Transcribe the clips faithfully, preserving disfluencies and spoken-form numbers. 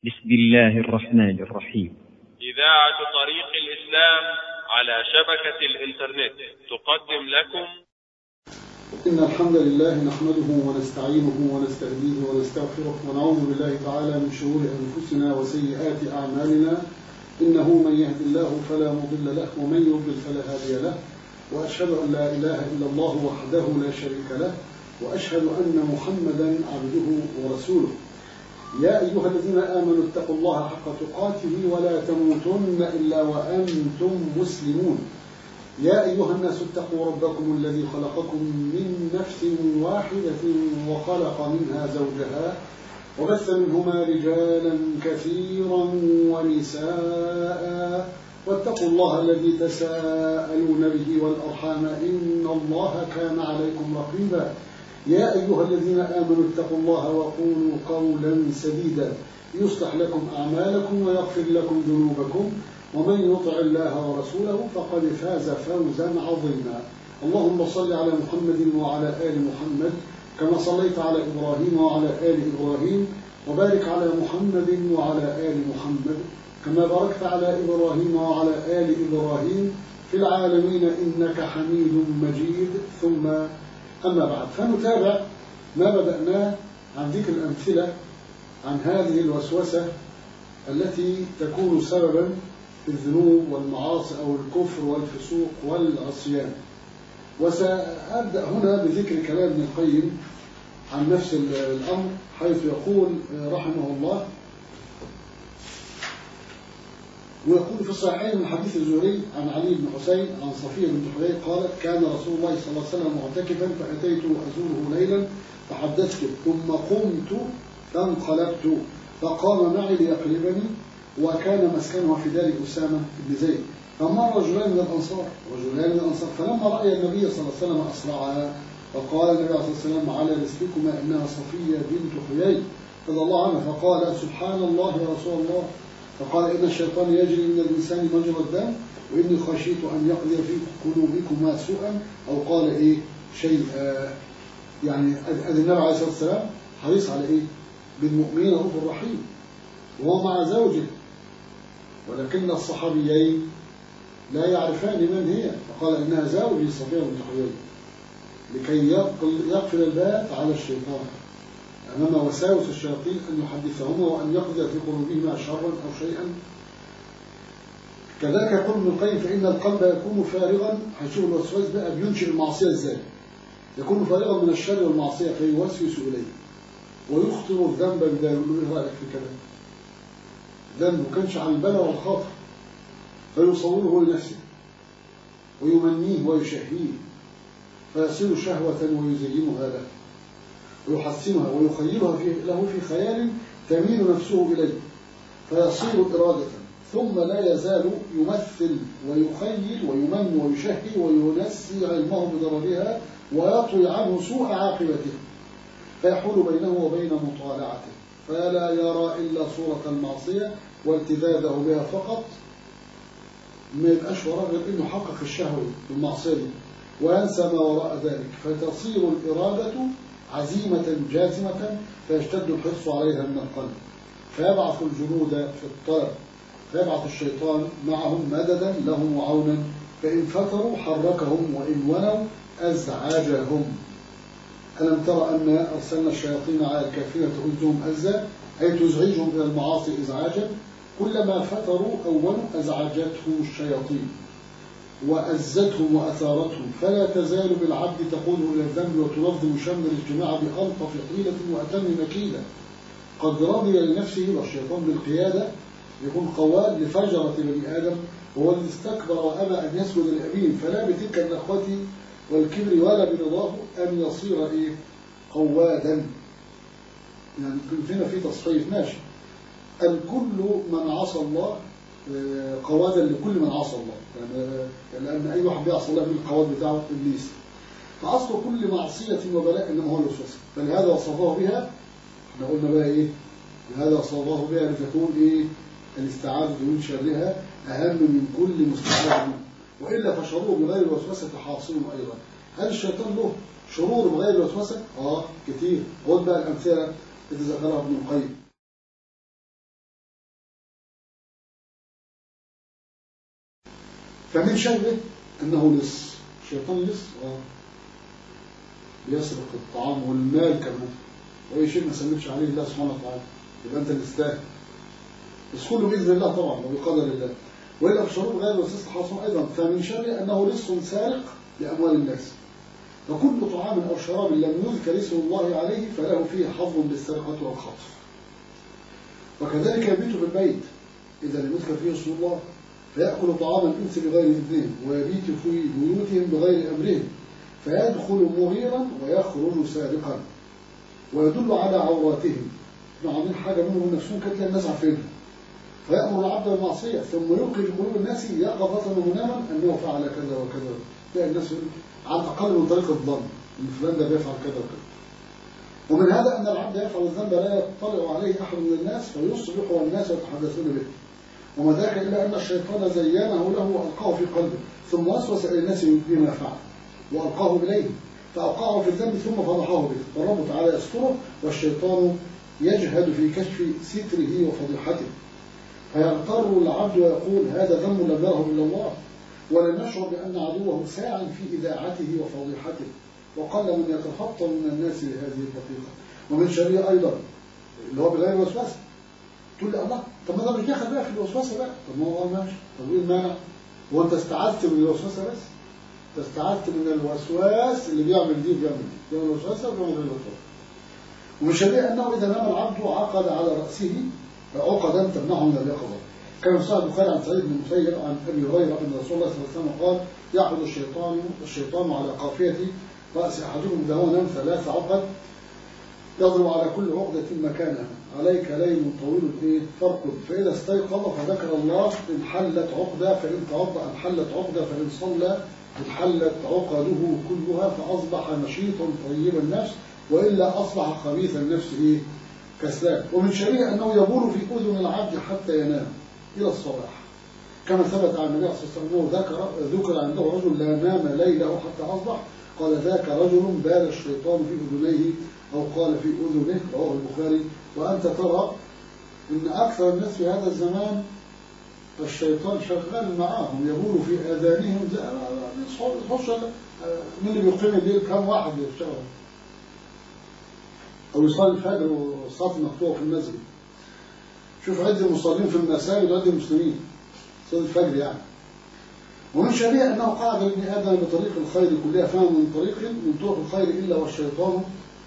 بسم الله الرحمن الرحيم. إذاعة طريق الإسلام على شبكة الإنترنت تقدم لكم. إن الحمد لله نحمده ونستعينه ونستهديه ونستغفره ونعوذ بالله تعالى من شرور أنفسنا وسيئات أعمالنا، إنه من يهد الله فلا مضل له ومن يضلل فلا هادي له، وأشهد أن لا إله إلا الله وحده لا شريك له، وأشهد أن محمدا عبده ورسوله. يا أيها الذين آمنوا اتقوا الله حق تقاته ولا تموتن إلا وأنتم مسلمون. يا أيها الناس اتقوا ربكم الذي خلقكم من نفس واحدة وخلق منها زوجها وبث منهما رجالا كثيرا ونساء، واتقوا الله الذي تساءلون به والأرحام إن الله كان عليكم رقيبا. يا أيها الذين آمنوا اتقوا الله وقولوا قولا سديدا يصلح لكم أعمالكم ويغفر لكم ذنوبكم، ومن يطع الله ورسوله فقد فاز فوزا عظيما. اللهم صل على محمد وعلى آل محمد كما صليت على إبراهيم وعلى آل إبراهيم، وبارك على محمد وعلى آل محمد كما باركت على إبراهيم وعلى آل إبراهيم في العالمين إنك حميد مجيد. ثم أما بعد، فنتابع ما بدأناه عن ذكر الأمثلة عن هذه الوسوسة التي تكون سببا في الذنوب والمعاصي أو الكفر والفسوق والعصيان. وسأبدأ هنا بذكر كلام ابن القيم عن نفس الأمر، حيث يقول رحمه الله، ويقول في الصحيحين من حديث الزهري عن علي بن حسين عن صفية بنت حيي قالت: كان رسول الله صلى الله عليه وسلم معتكفا فأتيت أزوره ليلا فحدثته ثم قمت فانقلبت فقام معي ليقلبني، وكان مسكنها في دار أسامة بن زيد. فمر رجلان من الأنصار رجلان من الأنصار فلما رأي النبي صلى الله عليه وسلم أسرعا، فقال النبي صلى الله عليه وسلم: على رسلكما إنها صفية بنت حيي رضي الله عنها. فقال: سبحان الله يا رسول الله. فقال: إن الشيطان يجري من الإنسان مجرى الدم، وإني خشيت أن يقضي في قلوبكما سوءا، أو قال إيه شيء آه يعني النبي عليه الصلاة والسلام حريص على إيه؟ بالمؤمنين رؤوف رحيم، وهو مع زوجه، ولكن الصحابيين لا يعرفان من هي، فقال: إنها زوجي صفية بنت حيي، لكي يقفل الباب على الشيطان أمام وساوس الشياطين أن يحدثهما وأن يقضي في قلوبهما شرا أو شيئا. كذلك يقول ابن القيم: فإن القلب يكون فارغا، هنشوف الوسواس بقى بينشئ المعصية إزاي. يكون فارغا من الشر والمعصية فيوسوس إليه ويخطر الذنب بذلك. إيه رأيك في كلام ذنب كانش عن البلاء والخاطر، فيصوره لنفسه ويمنيه ويشهيه فيصير شهوة ويزينها له ويحسنها ويخيلها في له في خيال تميل نفسه إليه، فيصير إرادة، ثم لا يزال يمثل ويخيل ويمن ويشهي وينسي علمه بضررها ويطوي عنه سوء عاقبته، فيحول بينه وبين مطالعته، فلا يرى إلا صورة المعصية والتذاذه بها فقط، ما يبقاش وراه غير إنه حقق الشهوة بالمعصية دي وينسى ما وراء ذلك، فتصير الإرادة عزيمة جازمة فيشتد الحرص عليها من القلب، فيبعث الجنود في الطلب، فيبعث الشيطان معهم مددا لهم وعونا، فإن فتروا حركهم وإن ونوا أزعجهم. ألم ترى أن أرسلنا الشياطين على الكافرين تؤذهم أزا، أي تزعجهم إلى المعاصي إزعاجا، كلما فتروا أو ونوا أزعجتهم الشياطين وأزتهم وأثارتهم، فلا تزال بالعبد تقود إلى الذنب وتنظم شمل الاجتماع بألطف حيلة وأتم مكيدة. قد رضي لنفسه والشيطان بالقيادة، يكون قواد لفجرة بني آدم، وهو الذي استكبر وأبى أن يسجد لأبيه، فلا بتلك النخوة والكبر ولا برضاه أن يصير إيه؟ قوادا. يعني كنت هنا في تصحيح ماشي، الكل من عصى الله قوادا لكل من عصى الله، يعني لأن أي واحد بيعصى الله بالقواد بتاعه إبليس، فأصل كل معصية وبلاء إنما هو الوسوسة، فلهذا وصفه بها. احنا قلنا بقى إيه؟ لهذا وصفه بها لتكون إيه؟ الاستعاذة من شرها أهم من كل مستعاذ، وإلا فشرور بغير الوسوسة حاصل أيضا. هل الشيطان له شرور بغير الوسوسة؟ آه كتير. خد بقى الأمثلة التي ذكرها ابن القيم. فمن شره أنه لص. الشيطان لص اه بيسرق الطعام والمال كمان، وأي شيء ما سلمش عليه الله سبحانه وتعالى يبقى أنت اللي تستاهل، بس كله بإذن الله طبعا وبقدر الله، وإلا بشروط غير وسيلة الحصول أيضا. فمن شره أنه لص سارق لأموال الناس. وكل طعام أو شراب لم يذكر اسم الله عليه فله فيه حظ بالسرقة والخطف. وكذلك يبيت في البيت إذا لم يذكر فيه اسم الله، فيأكل طعام الإنس بغير إذنهم ويبيت في بيوتهم بغير أمرهم، فيدخل مغيرا ويخرج سارقا، ويدل على عوراتهم. عاملين حاجة منهم نفسهم كانت الناس عارفينها، فيأمر العبد بالمعصية ثم يلقي في قلوب الناس يقظة ومناما أنه فعل كذا وكذا. تلاقي الناس على الأقل من طريق الظن إن فلان ده بيفعل كذا وكذا. ومن هذا أن العبد يفعل الذنب لا يطلع عليه أحد من الناس فيصبح والناس يتحدثون به، وما ذاك إلا أن الشيطان زينه له وألقاه في قلبه ثم وسوس إلى الناس بما فعل وألقاه إليه فأوقعه في الذنب ثم فضحه به، والرب تعالى يستره والشيطان يجهد في كشف ستره وفضيحته، فيغتر العبد ويقول هذا ذنب لم يره إلا الله، ولم يشعر بأن عدوه ساع في إذاعته وفضيحته، وقل من يتفطن من الناس لهذه الدقيقة. ومن شريع أيضا اللي هو بغير وسوسة. تقول لي الله طب ما ده مش داخل بقى في الوسوسة بقى، طب ما هو ماشي، طب ايه المانع؟ هو انت استعذت من الوسوسة بس؟ انت استعذت من الوسواس اللي بيعمل دي وبيعمل دي، بيعمل الوسوسة وبيعمل الوسوسة. ومن شريع أنه إذا نام العبد عقد على رأسه عقدا تمنعه من اليقظة، كما في صحيح البخاري عن سعيد بن المسيب عن أبي هريرة أن رسول الله صلى الله عليه وسلم قال يعقد الشيطان الشيطان على قافية رأس أحدكم إذا هو نام ثلاث عقد يضرب على كل عقدة مكانها، عليك ليل طويل إيه فارقد، فإذا استيقظ فذكر الله انحلت عقدة، فإن توضأ انحلت عقدة، فإن صلى انحلت عقده كلها، فأصبح نشيطا طيب النفس، وإلا أصبح خبيث النفس إيه كسلان. ومن شريع أنه يبول في أذن العبد حتى ينام إلى الصباح، كما ثبت عن النبي صلى الله عليه وسلم ذكر ذكر عنده رجل لا نام ليله حتى أصبح، قال ذاك رجل بال الشيطان في أذنيه أو قال في أذنه، رواه البخاري. وأنت ترى أن أكثر الناس في هذا الزمان الشيطان شغال معاهم يبول في آذانهم، يصحوش من اللي بيقيم الليل كم واحد يشتغل أو يصلي الفجر والصلاة المقطوعة في المسجد. شوف عد المصلين في المساجد وعد المسلمين صلاة الفجر يعني. ومن شريع أنه قاعد لابن آدم بطريق الخير كلها، فهم من طريق من طرق الخير إلا والشيطان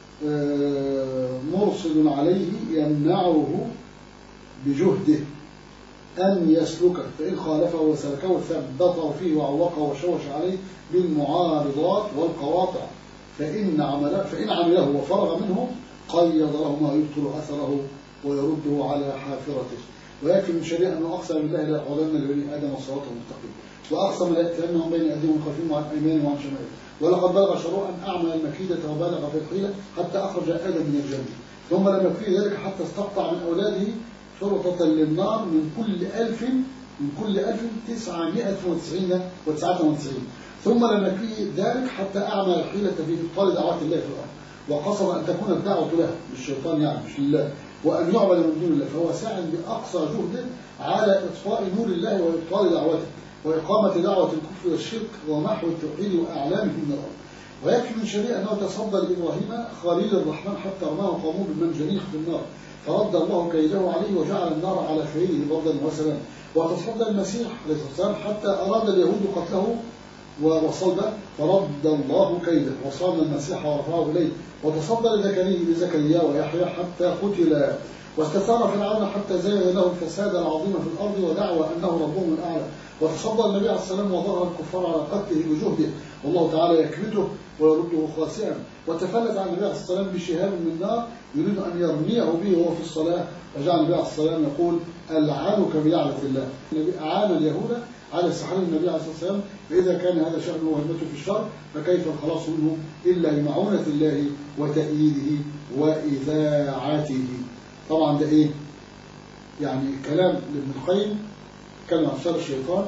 مرصد عليه يمنعه بجهده أن يسلكه، فإن خالفه وسلكه ثبته فيه وعوقه وشوش عليه بالمعارضات والقواطع، فإن عمله فإن عمله وفرغ منه قيض له ما يبطل أثره ويرده على حافرته. ويكفي من شريع أنه أقسم بالله لا يقعدن لبني آدم الصراط المستقيم، وأقسم لا يأتينهم بين أيديهم وخلفهم وعن أيمانهم وعن شمائلهم، ولقد بلغ شروعا أعمى المكيدة وبالغ في الحيلة حتى أخرج آدم من الجنة، ثم لم يكفي ذلك حتى استقطع من أولاده شرطة للنار من كل ألف من كل ألف تسعمائة وتسعين وتسعة وتسعين، ثم لم يكفي ذلك حتى أعمى الحيلة في إبطال دعوات الله في الأرض، وقصد أن تكون الدعوة له للشيطان يعني مش لله، وأن يعبد من دون الله، فهو ساع بأقصى جهد على إطفاء نور الله وإبطال دعوته وإقامة دعوة الكفر والشرك ومحو التوحيد وأعلامه من الأرض. ويكفي من شريع أنه تصدى لإبراهيم خليل الرحمن حتى رماه قومه بالمنجنيق في النار، فرد الله كيده عليه وجعل النار على خيره بردا وسلام. وتصدى المسيح عليه الصلاة والسلام حتى أراد اليهود قتله وصلبه، فرد الله كيده وصام المسيح ورفعه إليه. وتصدى لزكريا ويحيى حتى قتل، واستثار فرعون حتى زين له الفساد العظيم في الأرض ودعوى أنه ربهم الأعلى. وتصدى النبي عليه السلام وظهر الكفار على قتله بجهده، والله تعالى يكبته ويرده خاسئا. وتفلت عن النبي عليه السلام بشهاب من نار يريد أن يرميه به وهو في الصلاة، فجعل النبي عليه السلام يقول ألعنك بلعنة الله. النبي أعان اليهود على استحلال النبي عليه الصلاة والسلام، فإذا كان هذا شأنه وهمته في الشر فكيف الخلاص منه إلا بمعونة الله وتأييده وإذاعته. طبعا ده إيه؟ يعني كلام لابن القيم كلام عن شر الشيطان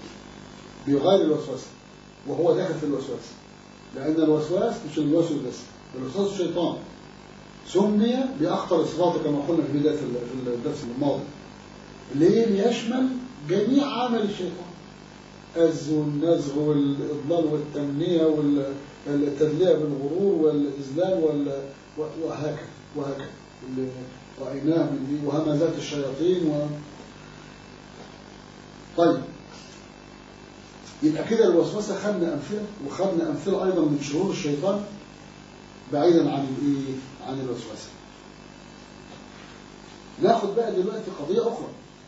بغير الوسواس، وهو داخل في الوسواس، لأن الوسواس مش الوسواس بس، الوسواس الشيطان سمي بأخطر الصفات كما قلنا في بداية الدرس الماضي. ليه؟ ليشمل جميع عمل الشيطان، والأز والنزغ والإضلال والتمنية والتدلية بالغرور والإذلال وهكذا وهكذا رأيناه من دي وهمزات الشياطين و... طيب يبقى كده الوسوسة خدنا أمثلة وخدنا أمثلة أيضا من شرور الشيطان بعيدا عن الإيه؟ عن الوسوسة. ناخد بقى دلوقتي قضية أخرى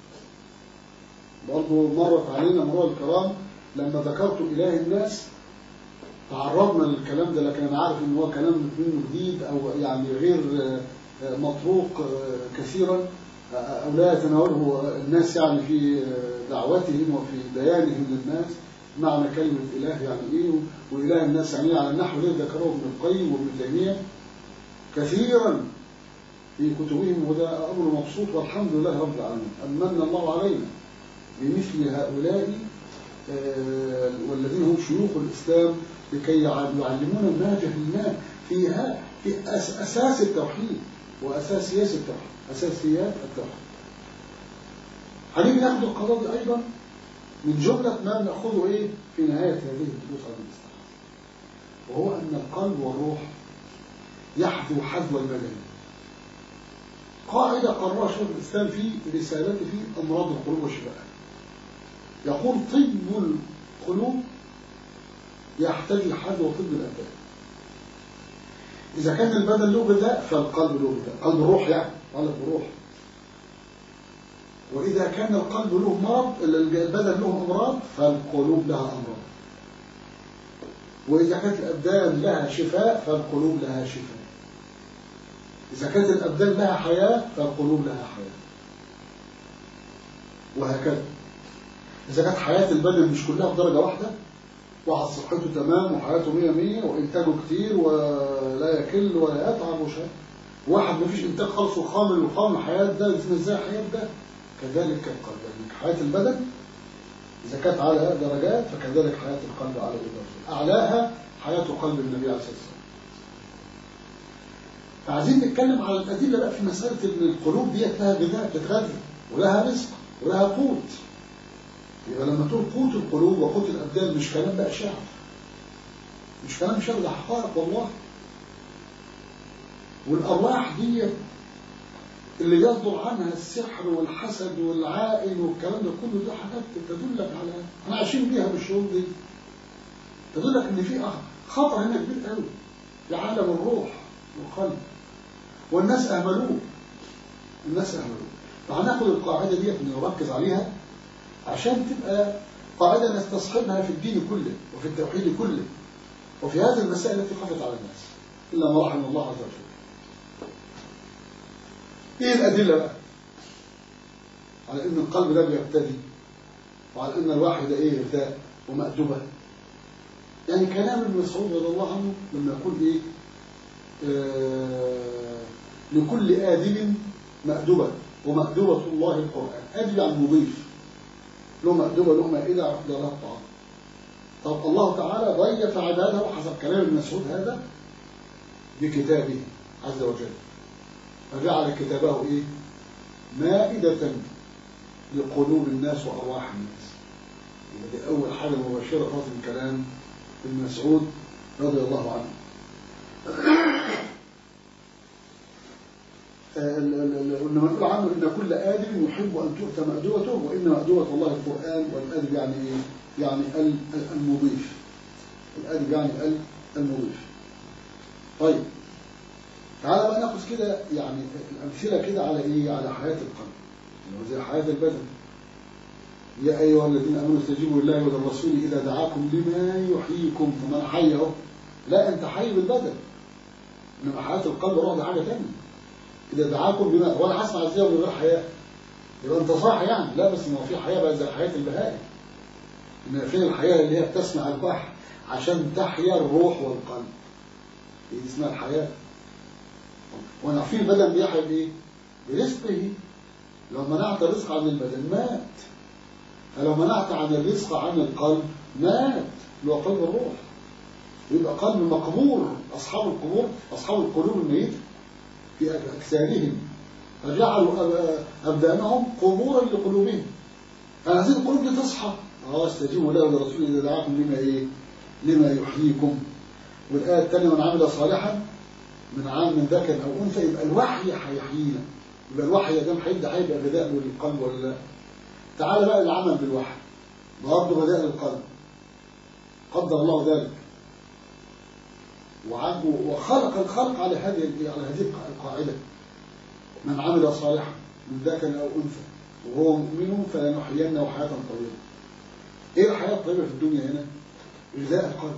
برضو مرت علينا مرور الكرام لما ذكرت إله الناس تعرضنا للكلام ده، لكن أنا عارف إن هو كلام منه جديد أو يعني غير مطروق كثيرا أو لا يتناوله الناس يعني في دعوتهم وفي بيانهم للناس معنى كلمة إله يعني إيه وإله الناس يعني على النحو الذي ذكره ابن القيم وابن تيمية كثيرا في كتبهم، وده أمر مبسوط والحمد لله رب العالمين. أمن الله علينا بمثل هؤلاء والذين هم شيوخ الإسلام لكي يعلمون ما جهلناه فيها في أساس التوحيد وأساسيات التوحيد أساسيات التوحيد. هنيجي ناخد القضاء دي أيضا من جملة ما نأخذه إيه في نهاية هذه الدروس على الاستحاضة، وهو أن القلب والروح يحذو حذو البدن. قاعدة قررها شيخ الإسلام في رسالته في أمراض القلوب وشفائها، يقول طب القلوب يحتاج حذو طب الأبدان. إذا كان البدن له غذاء فالقلب له غذاء، قلب الروح يعني قلب الروح. وإذا كان القلب له مرض البدن له أمراض فالقلوب لها أمراض. وإذا كانت الأبدان لها شفاء فالقلوب لها شفاء. إذا كانت الأبدان لها حياة فالقلوب لها حياة، وهكذا. إذا كانت حياة البدن مش كلها بدرجة واحدة، واحد صحته تمام وحياته مية مية وإنتاجه كتير ولا يكل ولا يتعب وشيء، واحد مفيش إنتاج خالص وخامل وخامل الحياة ده إزاي حياة ده؟ كذلك القلب، يعني حياة البدن إذا كانت على درجات فكذلك حياة القلب على درجات، أعلاها حياة قلب النبي عليه الصلاة والسلام. فعايزين نتكلم على الأدلة بقى في مسألة إن القلوب ديت لها غذاء بتتغذى ولها رزق ولها قوت. يبقى لما تقول قوت القلوب وقوت الأبدان مش كلام بقى شعر، مش كلام شعر، ده حقائق والله. والأرواح دي اللي يصدر عنها السحر والحسد والعائن والكلام ده كله ده حاجات تدلك على احنا عايشين بيها بالشعور دي، تدلك ان في خطر هنا كبير قوي في عالم الروح والقلب، والناس اهملوه الناس اهملوه. فهناخد القاعده دي نركز عليها عشان تبقى قاعده نستصحبها في الدين كله وفي التوحيد كله وفي هذه المسائل التي خفت على الناس الا ما رحم الله عز وجل. ايه الادله بقى على ان القلب ده بيبتدي وعلى ان الواحد ده ايه غذاء ومأدبه؟ يعني كلام ابن مسعود رضي الله عنه لما يقول ايه آه لكل آدم مأدبه ومأدبه الله القرآن. آدم يعني مضيف له مأدبه له مائده عقد لها الطعام. طب الله تعالى ضيف عباده حسب كلام ابن مسعود هذا بكتابه عز وجل، فجعل كتابه ايه مائدة لقلوب الناس وأرواح الناس. دي أول حاجة مباشرة خاصة من كلام ابن مسعود رضي الله عنه. إنما نقول عنه إن كل آدم يحب أن تؤتى مأدبته، وإن مأدبة الله القرآن. والآدب يعني إيه؟ يعني المضيف. الآدب يعني المضيف. طيب تعالى بقى ناخذ كده يعني الأمثلة كده على إيه؟ على حياة القلب زي حياة البدن. يا أيها الذين آمنوا استجيبوا لله وللرسول إذا دعاكم لما يحييكم. فمن حي أهو، لا أنت حي بالبدن، إنما حياة القلب روح ده حاجة ثانية. إذا دعاكم بما ولا هسمع إزاي من غير حياة يبقى أنت صاحي يعني؟ لا، بس ما في حياة بقى زي حياة البهائم. إن فين الحياة اللي هي بتسمع البحر عشان تحيا الروح والقلب، دي اسمها الحياة. وانا في البدن بيحيا بايه؟ برزقه. لو منعت الرزق عن البدن مات، فلو منعت عن الرزق عن القلب مات، اللي هو قلب الروح. يبقى قلب مقبور. اصحاب القبور اصحاب القلوب الميته في اجسادهم فجعلوا ابدانهم قبورا لقلوبهم. فهذه القلوب دي تصحى اه استجيبوا له ولرسوله اذا دعاكم لما ايه لما يحييكم. والايه الثانيه من عمل صالحا من عام من ذكر او انثى، يبقى الوحي هيحيينا، يبقى الوحي يا جماعه هيبدا هيبقى غذاء للقلب ولا لا؟ تعال بقى العمل بالوحي برضه غذاء للقلب، قدر الله ذلك وخلق الخلق على هذه على هذه القاعده، من عمل صالحا من ذكر او انثى وهو مؤمن فلنحيينه حياه طويله. ايه الحياه الطيبه في الدنيا هنا؟ غذاء القلب،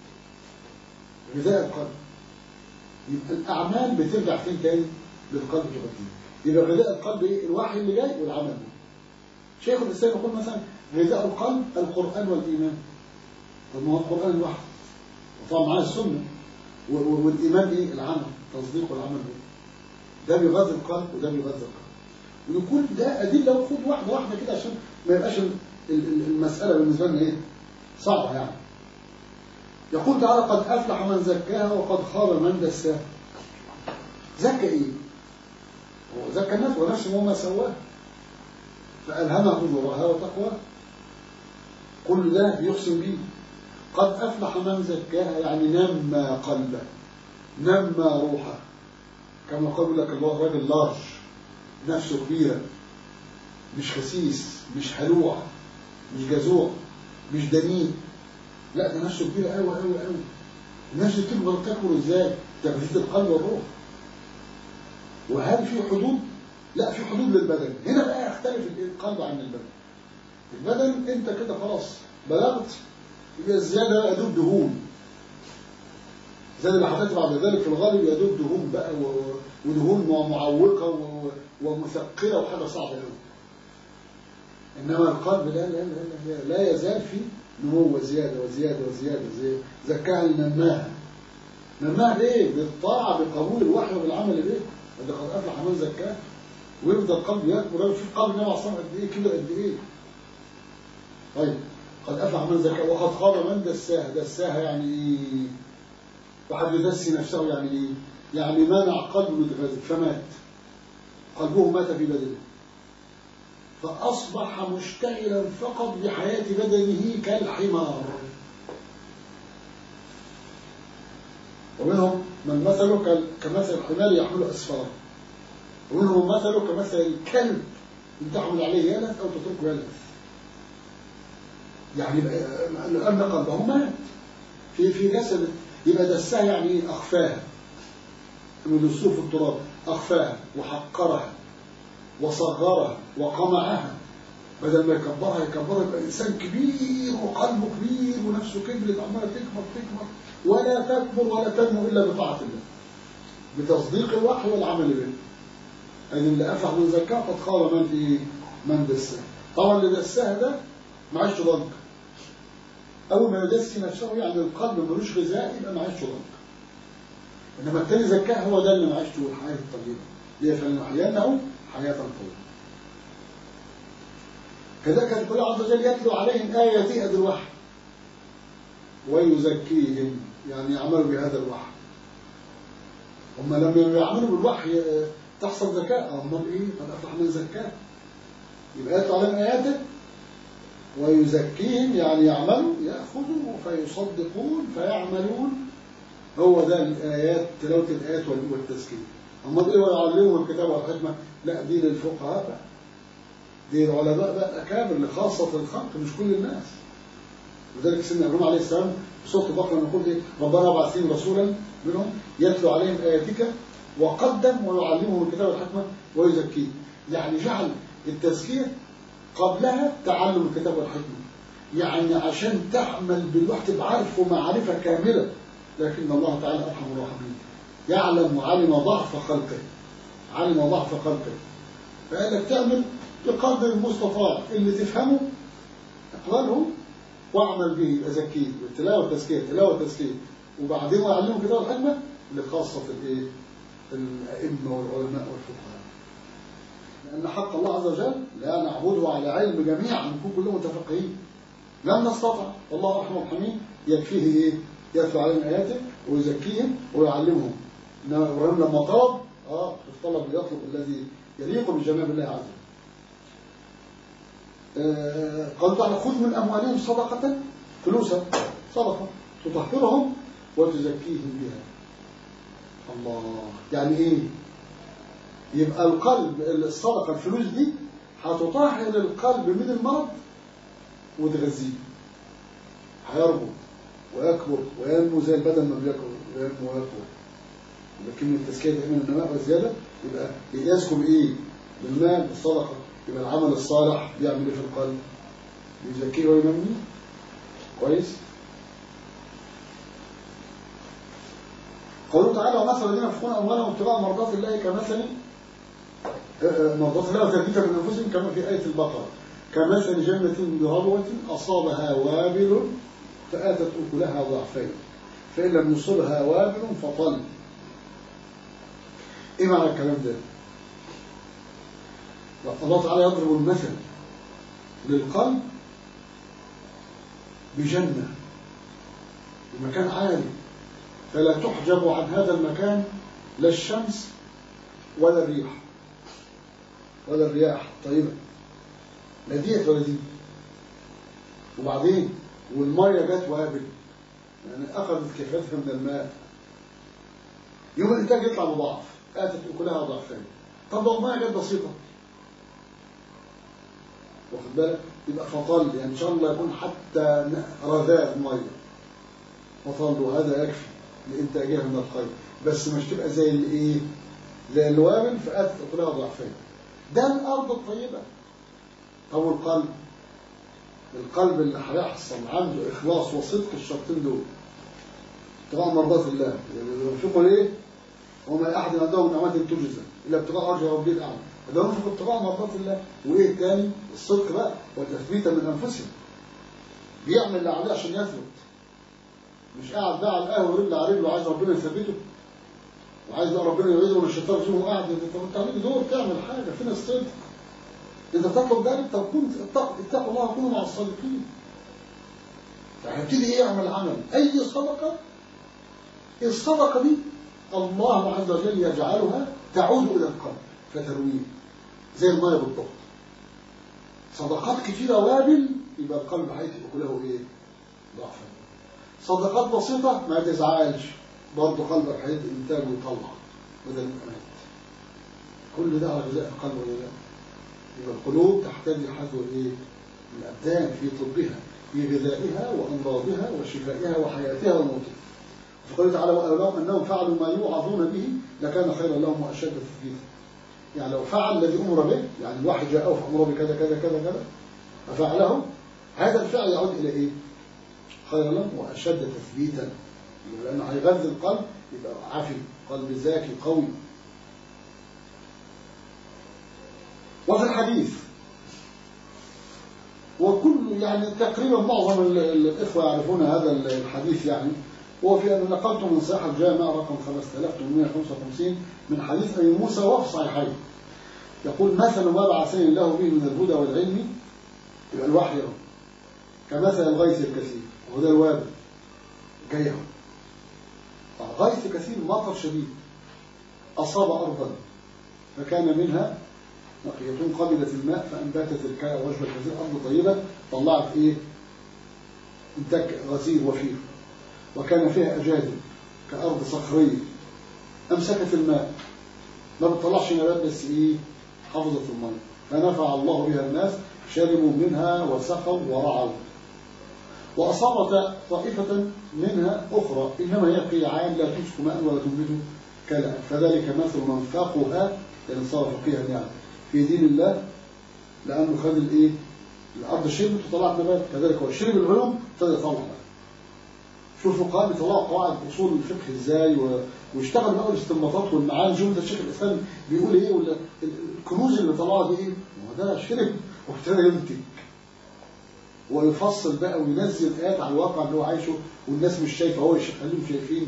غذاء القلب. يبقى الاعمال بترجع فين تاني؟ للقلب تغذيه. يبقى غذاء القلب ايه؟ الوحي اللي جاي والعمل. شيخ الاسلام يقول مثلا غذاء القلب القران والايمان. طب ما هو القران الوحي وطبعا معاه السنه، والايمان ايه؟ العمل، تصديق والعمل به. ده بيغذي القلب وده بيغذي القلب. ويكون ده ادله وخد واحده واحده كده عشان ما يبقاش المساله بالنسبه لنا ايه؟ صعبه يعني. يقول تعالى قد افلح من زكاها وقد خاب من دساها. زكى ايه؟ هو زكى النفس ونفسه وما سواها فالهمها فجورها وتقواها. كل ده يقسم به. قد افلح من زكاها يعني نمى قلبه، نمى روحه، كما قال لك الله راجل لارج، نفسه كبيره، مش خسيس، مش هلوع، مش جزوع، مش دنيء، لا ده نفسه كبيره قوي قوي قوي. النفس تكبر تكبر ازاي؟ تغذيه القلب والروح. وهل في حدود؟ لا في حدود للبدن. هنا بقى يختلف القلب عن البدن. البدن انت كده خلاص بلغت، يبقى الزياده يدوب دهون، زي اللي حطيت بعد ذلك في الغالب يدوب دهون بقى ودهون معوقه ومثقله وحاجه صعبه قوي. انما القلب لا لا لا لا, لا يزال في نمو وزياده وزياده وزياده. زي زكاها نماها. نماها بايه؟ بالطاعه، بقبول الوحي وبالعمل به. قد افلح من زكاها. ويفضل القلب يكبر. شوف قلب النبي عليه الصلاه والسلام قد ايه كده قد ايه. طيب قد افلح من زكاها وقد خاب من دساها. دساها يعني ايه؟ واحد يدسي نفسه يعني ايه؟ يعني منع قلبه من الغذاء فمات، قلبه مات في بدنه، فأصبح مشتغلا فقط بحياة بدنه كالحمار. ومنهم من مثله كمثل الحمار يحمل أسفاره، ومنهم مثله كمثل الكلب إن تحمل عليه يلث أو تتركه يلث. يعني لأن قلبه مات في في جسد. يبقى دسها يعني أخفاها، يدسوه في التراب، أخفاها وحقرها وصغرها وقمعها. بدل ما يكبرها يكبرها يبقى إنسان كبير وقلبه كبير ونفسه كبرت عمالة تكبر تكبر ولا تكبر ولا تنمو إلا بطاعة الله، بتصديق الوحي والعمل به. يعني اللي أفلح من زكاة قد خاب من إيه؟ من دسها. طبعا اللي دسها ده معيش ضنك. أول ما يدسي نفسه يعني القلب ملوش غذاء يبقى معيش ضنك. إنما التاني زكاة هو ده اللي معيشته الحياة الطيبة، ليه فلنحيينه حياة طيبة. كذلك الله عز وجل يتلو عليهم آياته أدي الوحي ويزكيهم، يعني يعملوا بهذا الوحي. هم لما يعملوا بالوحي تحصل زكاة. هم إيه؟ قد أفلح من زكاة. يبقى يتلو عليهم آياته ويزكيهم يعني يعملوا، يأخذوا فيصدقون فيعملون. هو ده الآيات، تلاوة الآيات والتزكية. هم إيه؟ ويعلمهم الكتاب والحكمة. لا دي للفقهاء بقى، دي العلماء بقى الأكابر لخاصة الخلق مش كل الناس. وذلك سيدنا إبراهيم عليه السلام في سورة البقرة يقول إيه؟ ربنا ابعث فيهم رسولا منهم يتلو عليهم آياتك وقدم ويعلمهم الكتاب والحكمة ويزكيه. يعني جعل التزكية قبلها تعلم الكتاب والحكمة، يعني عشان تعمل بالوحي تبقى عارفه معرفة كاملة. لكن الله تعالى أرحم الراحمين، يعلم وعلم ضعف خلقه، علم ضعف خلقه، فقال لك تعمل بقدر المستطاع اللي تفهمه اقبله واعمل به يبقى زكيه. التلاوه والتزكيه، التلاوه والتزكيه، وبعدين يعلمهم كتاب الحكمه اللي خاصه في الايه؟ الائمه والعلماء والفقهاء. لان حق الله عز وجل لا نعبده على علم جميعا نكون كلهم متفقهين، لم نستطع. والله ارحم الراحمين يكفيه ايه؟ يتلو عليهم اياته ويزكيهم ويعلمهم. انما ابراهيم لما طلب اه الطلب يطلب الذي يليق بجناب الله عز وجل. آه قالوا تعالى خذ من أموالهم صدقة، فلوسا صدقة تطهرهم وتزكيهم بها. الله، يعني إيه؟ يبقى القلب الصدقة الفلوس دي هتطهر القلب من المرض وتغذيه، هيربط ويكبر وينمو زي البدن ما بيكبر وينمو ويكبر. يبقى كلمة التزكية دائما النماء والزيادة، يبقى يقياسكم بإيه؟ بالمال بالصدقة. يبقى العمل الصالح بيعمل إيه في القلب؟ بيزكيه وينميه. كويس؟ قوله تعالى ومثل الذين ينفقون أموالهم ابتغاء مرضات الله كمثل مرضات الله وتثبيتا من أنفسهم كما في آية البقرة، كمثل جنة بربوة أصابها وابل فآتت أكلها ضعفين فإن لم يصلها وابل فطل. إيه معنى الكلام ده؟ الله تعالى يضرب المثل للقلب بجنة بمكان عالي فلا تحجب عن هذا المكان لا الشمس ولا الريح ولا الرياح طيبة، لا ديت ولا دي. وبعدين والمية جت وابل، يعني أخذت كفايتها من الماء، يوم الإنتاج يطلع مضاعف، آتت أكلها ضعفين. طب لو المية جت بسيطة واخد بالك، يبقى فطل، يعني إن شاء الله يكون حتى رذاذ مية فطل، وهذا يكفي لإنتاجها من الخير، بس مش تبقى زي الإيه؟ زي الوابل فآتت أكلها ضعفين. ده الأرض الطيبة. طب القلب، القلب اللي هيحصل عنده إخلاص وصدق الشرطين دول ابتغاء مرضات الله، يعني ينفقوا ليه؟ وما أحد عنده من نعمات تجزى إلا ابتغاء وجه ربه الأعلى، فده ينفق ابتغاء مرضات الله. وإيه الثاني؟ الصدق بقى والتثبيت من أنفسهم، بيعمل اللي عليه عشان يثبت، مش قاعد بقى على القهوة ورجل على رجله وعايز ربنا يثبته وعايز بقى ربنا يعيده من الشيطان فيه وقاعد. انت بتعمل دور تعمل حاجة فين الصدق؟ إذا تطلب ذلك تكون اتقوا الله وكونوا مع الصادقين. فهبتدي إيه يعمل عمل أي صدقة، الصدقة دي الله عز وجل يجعلها تعود إلى القلب فترويه زي الماء بالضبط. صدقات كثيرة وابل يبقى القلب هيتبقى له إيه؟ ضعفا. صدقات بسيطة ما تزعلش برضه قلبك هيبقى إنتاجه ويطلع بدل الأمات. كل ده على غذاء القلب ولا لا؟ يبقى القلوب تحتاج لحذو الايه؟ الابدان في طبها، في غذائها وامراضها وشفائها وحياتها وموتها. فقال تعالى ولو انهم فعلوا ما يوعظون به لكان خيرا لهم واشد تثبيتا. يعني لو فعل الذي امر به، يعني الواحد جاءه فامر بكذا كذا كذا كذا ففعله، هذا الفعل يعود الى ايه؟ خيرا لهم واشد تثبيتا، لانه هيغذي القلب يبقى عافي، قلب ذكي قوي. وفي الحديث وكل يعني تقريبا معظم الإخوة يعرفون هذا الحديث، يعني هو في أن نقلت من صحيح الجامع رقم خمسة آلاف وثمانمائة وخمسة وخمسين من حديث أبي موسى وفي صحيحين يقول مثل ما بعثني الله به من الهدى والعلم، يبقى الوحي كمثل الغيث الكثير، وهذا الوابل جايه غيث كثير مطر شديد أصاب أرضا فكان منها نقية قبلت الماء فأنباتت الكاء وجبة كثير، أرض طيبة طلعت إيه؟ إنتاج غزير وفير. وكان فيها أجادب كأرض صخرية أمسكت الماء ما بتطلعش نبات بس إيه؟ حفظت الماء فنفع الله بها الناس شربوا منها وسقوا ورعوا. وأصابت طائفة منها أخرى إنما هي قيعان لا تمسك ماء ولا تنبت كلام، فذلك مثل من فاقها يعني صار فقيها يعني في دين الله لأنه خد الإيه؟ الأرض شربت وطلعت نبات، كذلك هو شرب العلوم ابتدى يطلع بقى. شوفوا قال يطلعوا قواعد أصول الفقه إزاي و... واشتغل بقى الاستنباطات والمعاني. جملة الشيخ الإسلام بيقول إيه ولا الكنوز اللي طلعها دي إيه؟ هو ده شرب وابتدى ينتج ويفصل بقى وينزل آيات على الواقع اللي هو عايشه والناس مش شايفه، هو الشيخ خليهم شايفين.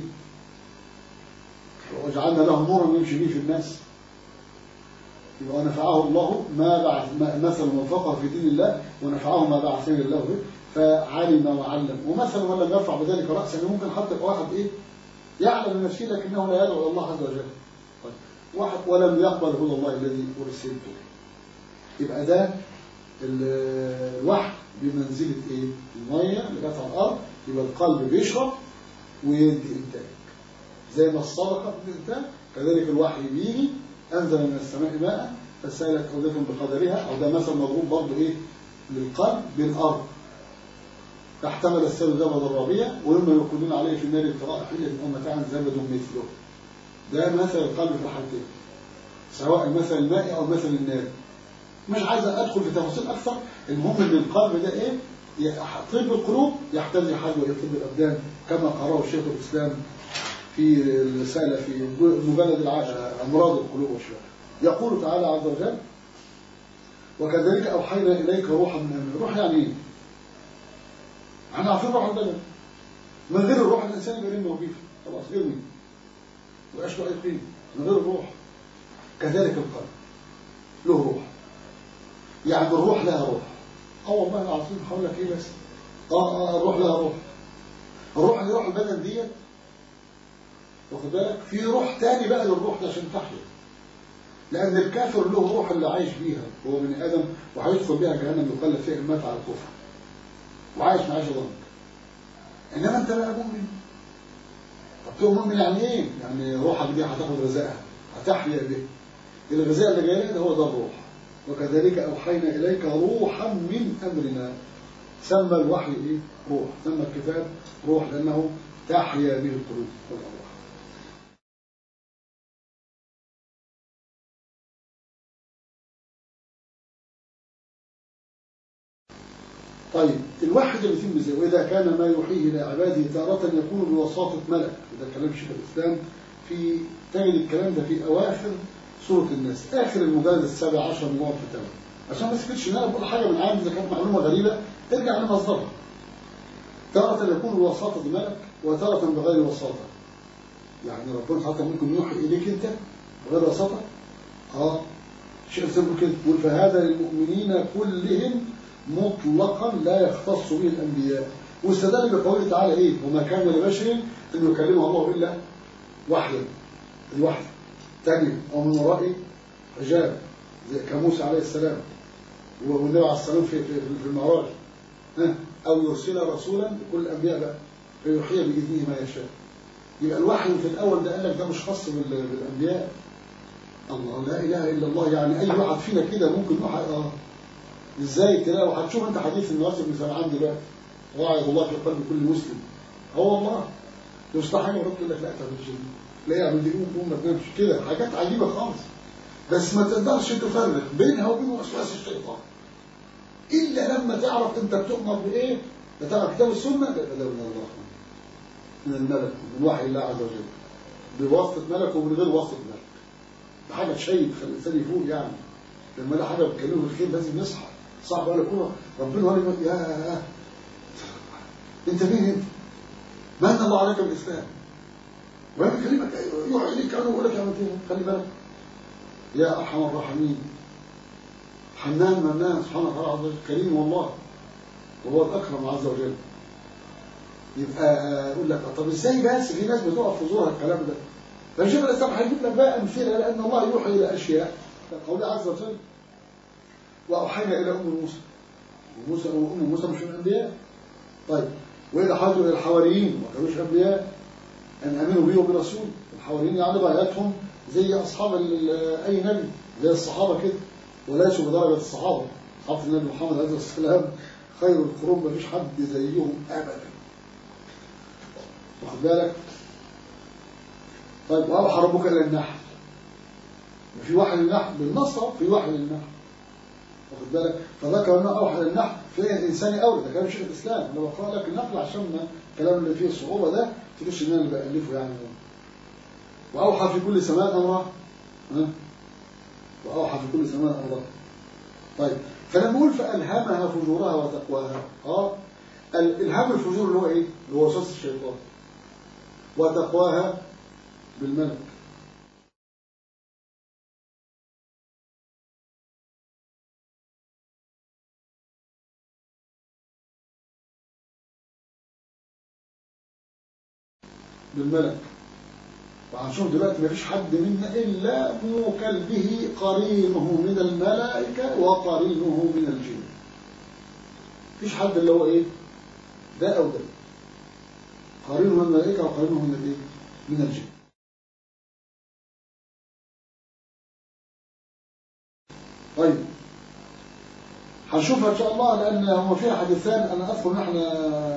وجعلنا له نورا يمشي به في الناس. يبقى ونفعه الله ما بعث مثل من فقه في دين الله ونفعه ما بعثني الله به فعلم وعلم. ومثل من لم يرفع بذلك رأسا، يعني ممكن حتى واحد ايه يعلم من نفسه لكنه لا يدعو الله عز وجل. طيب. واحد ولم يقبل هدى الله الذي ارسلته، يبقى ده الوحي بمنزلة ايه؟ المية اللي جت على الارض، يبقى القلب بيشرب ويدي انتاج زي ما الصدقة بتنتاج، كذلك الوحي بيجي انزل من السماء ماء فسالت اودية بقدرها، او ده مثل مضروب برضه ايه للقلب بالارض، فاحتمل السيل زبد الربيع ولما يكونون عليه في النار ابتغاء حلة او متاع زبد مثله. ده مثل القلب في الحالتين، سواء مثل الماء او مثل النار. مش عايز ادخل في تفاصيل اكثر، المهم ان القلب ده ايه؟ طب القلوب يحتاج حاجه الى طب الابدان كما قرأه الشيخ الاسلام في الرساله في المجلد العاشر امراض القلوب والشفاء. يقول تعالى عز وجل: وكذلك اوحينا اليك روحا من امرنا. روح يعني ايه؟ احنا عارفين روح البدن، من غير الروح الانسان يرمي وظيفه، خلاص يرمي ويبقاش له اي قيمه من غير الروح. كذلك القلب له روح، يعني الروح لها روح. اه والله العظيم هقول لك ايه بس اه اه الروح لها روح. الروح اللي روح البدن ديت، واخد بالك، في روح تاني بقى للروح ده عشان تحيا، لان الكافر له روح اللي عايش بيها هو بني ادم وهيدخل بيها جهنم يقلب فيها المات على الكفر وعايش معاش ضنك. انما انت بقى مؤمن. طب تقول مؤمن يعني ايه؟ يعني روحك دي هتاخد غذائها، هتحيا به. الغذاء اللي جاي ده هو ده الروح. وكذلك اوحينا اليك روحا من امرنا. سمى الوحي ايه؟ روح. سمى الكتاب روح لانه تحيا به القلوب والارواح. طيب الواحد اللي يتم ازاي؟ واذا كان ما يوحيه الى عباده تارة يكون بواسطه ملك. وده كلام شيخ الاسلام في تجد الكلام ده في اواخر سوره الناس، اخر المجلد السابع عشر من موضوع الكتاب. عشان ما تسكتش ان انا بقول حاجه من عندي اذا كانت معلومه غريبه ارجع لمصدرها. تارة يكون بواسطه ملك وتارة بغير وساطه. يعني ربنا حتى ممكن يوحي اليك انت بغير وساطه. اه شيخ الاسلام كده يقول: فهذا للمؤمنين كلهم مطلقا لا يختص به الانبياء. واستدل بقوله تعالى ايه؟ وما كان لبشر ان يكلمه الله الا وحيا. الوحي تجري او من وراء حجاب زي كموسى عليه السلام والنبي عليه السلام في في المعراج، او يرسل رسولا لكل الانبياء بقى فيوحي باذنه ما يشاء. يبقى الوحي في الاول ده قال لك ده مش خاص بالانبياء. الله لا اله الا الله، يعني اي واحد فينا كده ممكن يوحي. اه ازاي تلاقي؟ وهتشوف انت حديث النواس بن سمعان دلوقتي: وعظ الله في قلب كل مسلم. هو والله يصلح حاجه ورد لك لا تعمل شيء، لا يعمل دي يقوم ما تنامش كده، حاجات عجيبه خالص. بس ما تقدرش تفرق بينها وبين وسواس الشيطان الا لما تعرف انت بتؤمر بايه. بتعرف كتاب السنه ده ده من الله، من الملك، من وحي الله عز وجل، بواسطه ملك ومن غير واسطه ملك. ده حاجه تشيب خلي الانسان يفوق. يعني لما لا حاجه بتكلمه بالخير لازم يصحى. صعب قال لك ربنا قال لي يا انت مين انت؟ من الله عليك بالاسلام؟ وانا بكلمك يوحي اليك انا بقول لك يا مدينه خلي بالك يا ارحم الراحمين حنان منان سبحانه وتعالى عز وجل كريم والله وهو الاكرم عز وجل. يبقى اقول لك طب ازاي بس في ناس بتقف في زورها الكلام ده؟ فالشيخ الاسلام هيجيب لك بقى امثله لان الله يوحي الى اشياء قوله عز وجل: واوحينا الى ام موسى. وموسى وام موسى مش من الانبياء. طيب واذا حاجوا الى الحواريين ما كانوش انبياء ان امنوا به وبرسول. الحواريين يعني غايتهم زي اصحاب اي نبي زي الصحابه كده، وليسوا بدرجه الصحابه. صحابه النبي محمد عليه الصلاه والسلام خير القرون ما فيش حد زيهم ابدا. واخد بالك؟ طيب واوحى ربك الى النحل. في وحي للنحل بالنص، في وحي للنحل. واخد بالك؟ فذكر انه اوحى للنحل في الانسان اولى. ده كلام شيخ الاسلام. انا بقرا لك النحل عشان الكلام اللي فيه الصعوبه ده تقولش ان انا اللي بالفه يعني. واوحى في كل سماء امرها. ها؟ واوحى في كل سماء امرها. طيب فلما نقول فالهمها فجورها وتقواها، اه الالهام الفجور اللي هو ايه؟ اللي هو وسوسه الشيطان. وتقواها بالملك. بالملك. وهنشوف دلوقتي ما فيش حد منا إلا موكل به قرينه من الملائكة وقرينه من الجن. فيش حد اللي هو إيه ده أو ده، قرينه من الملائكة وقرينه من الإيه من الجن. طيب هنشوفها إن شاء الله، لأن هم فيها حديثان أنا أذكر إن إحنا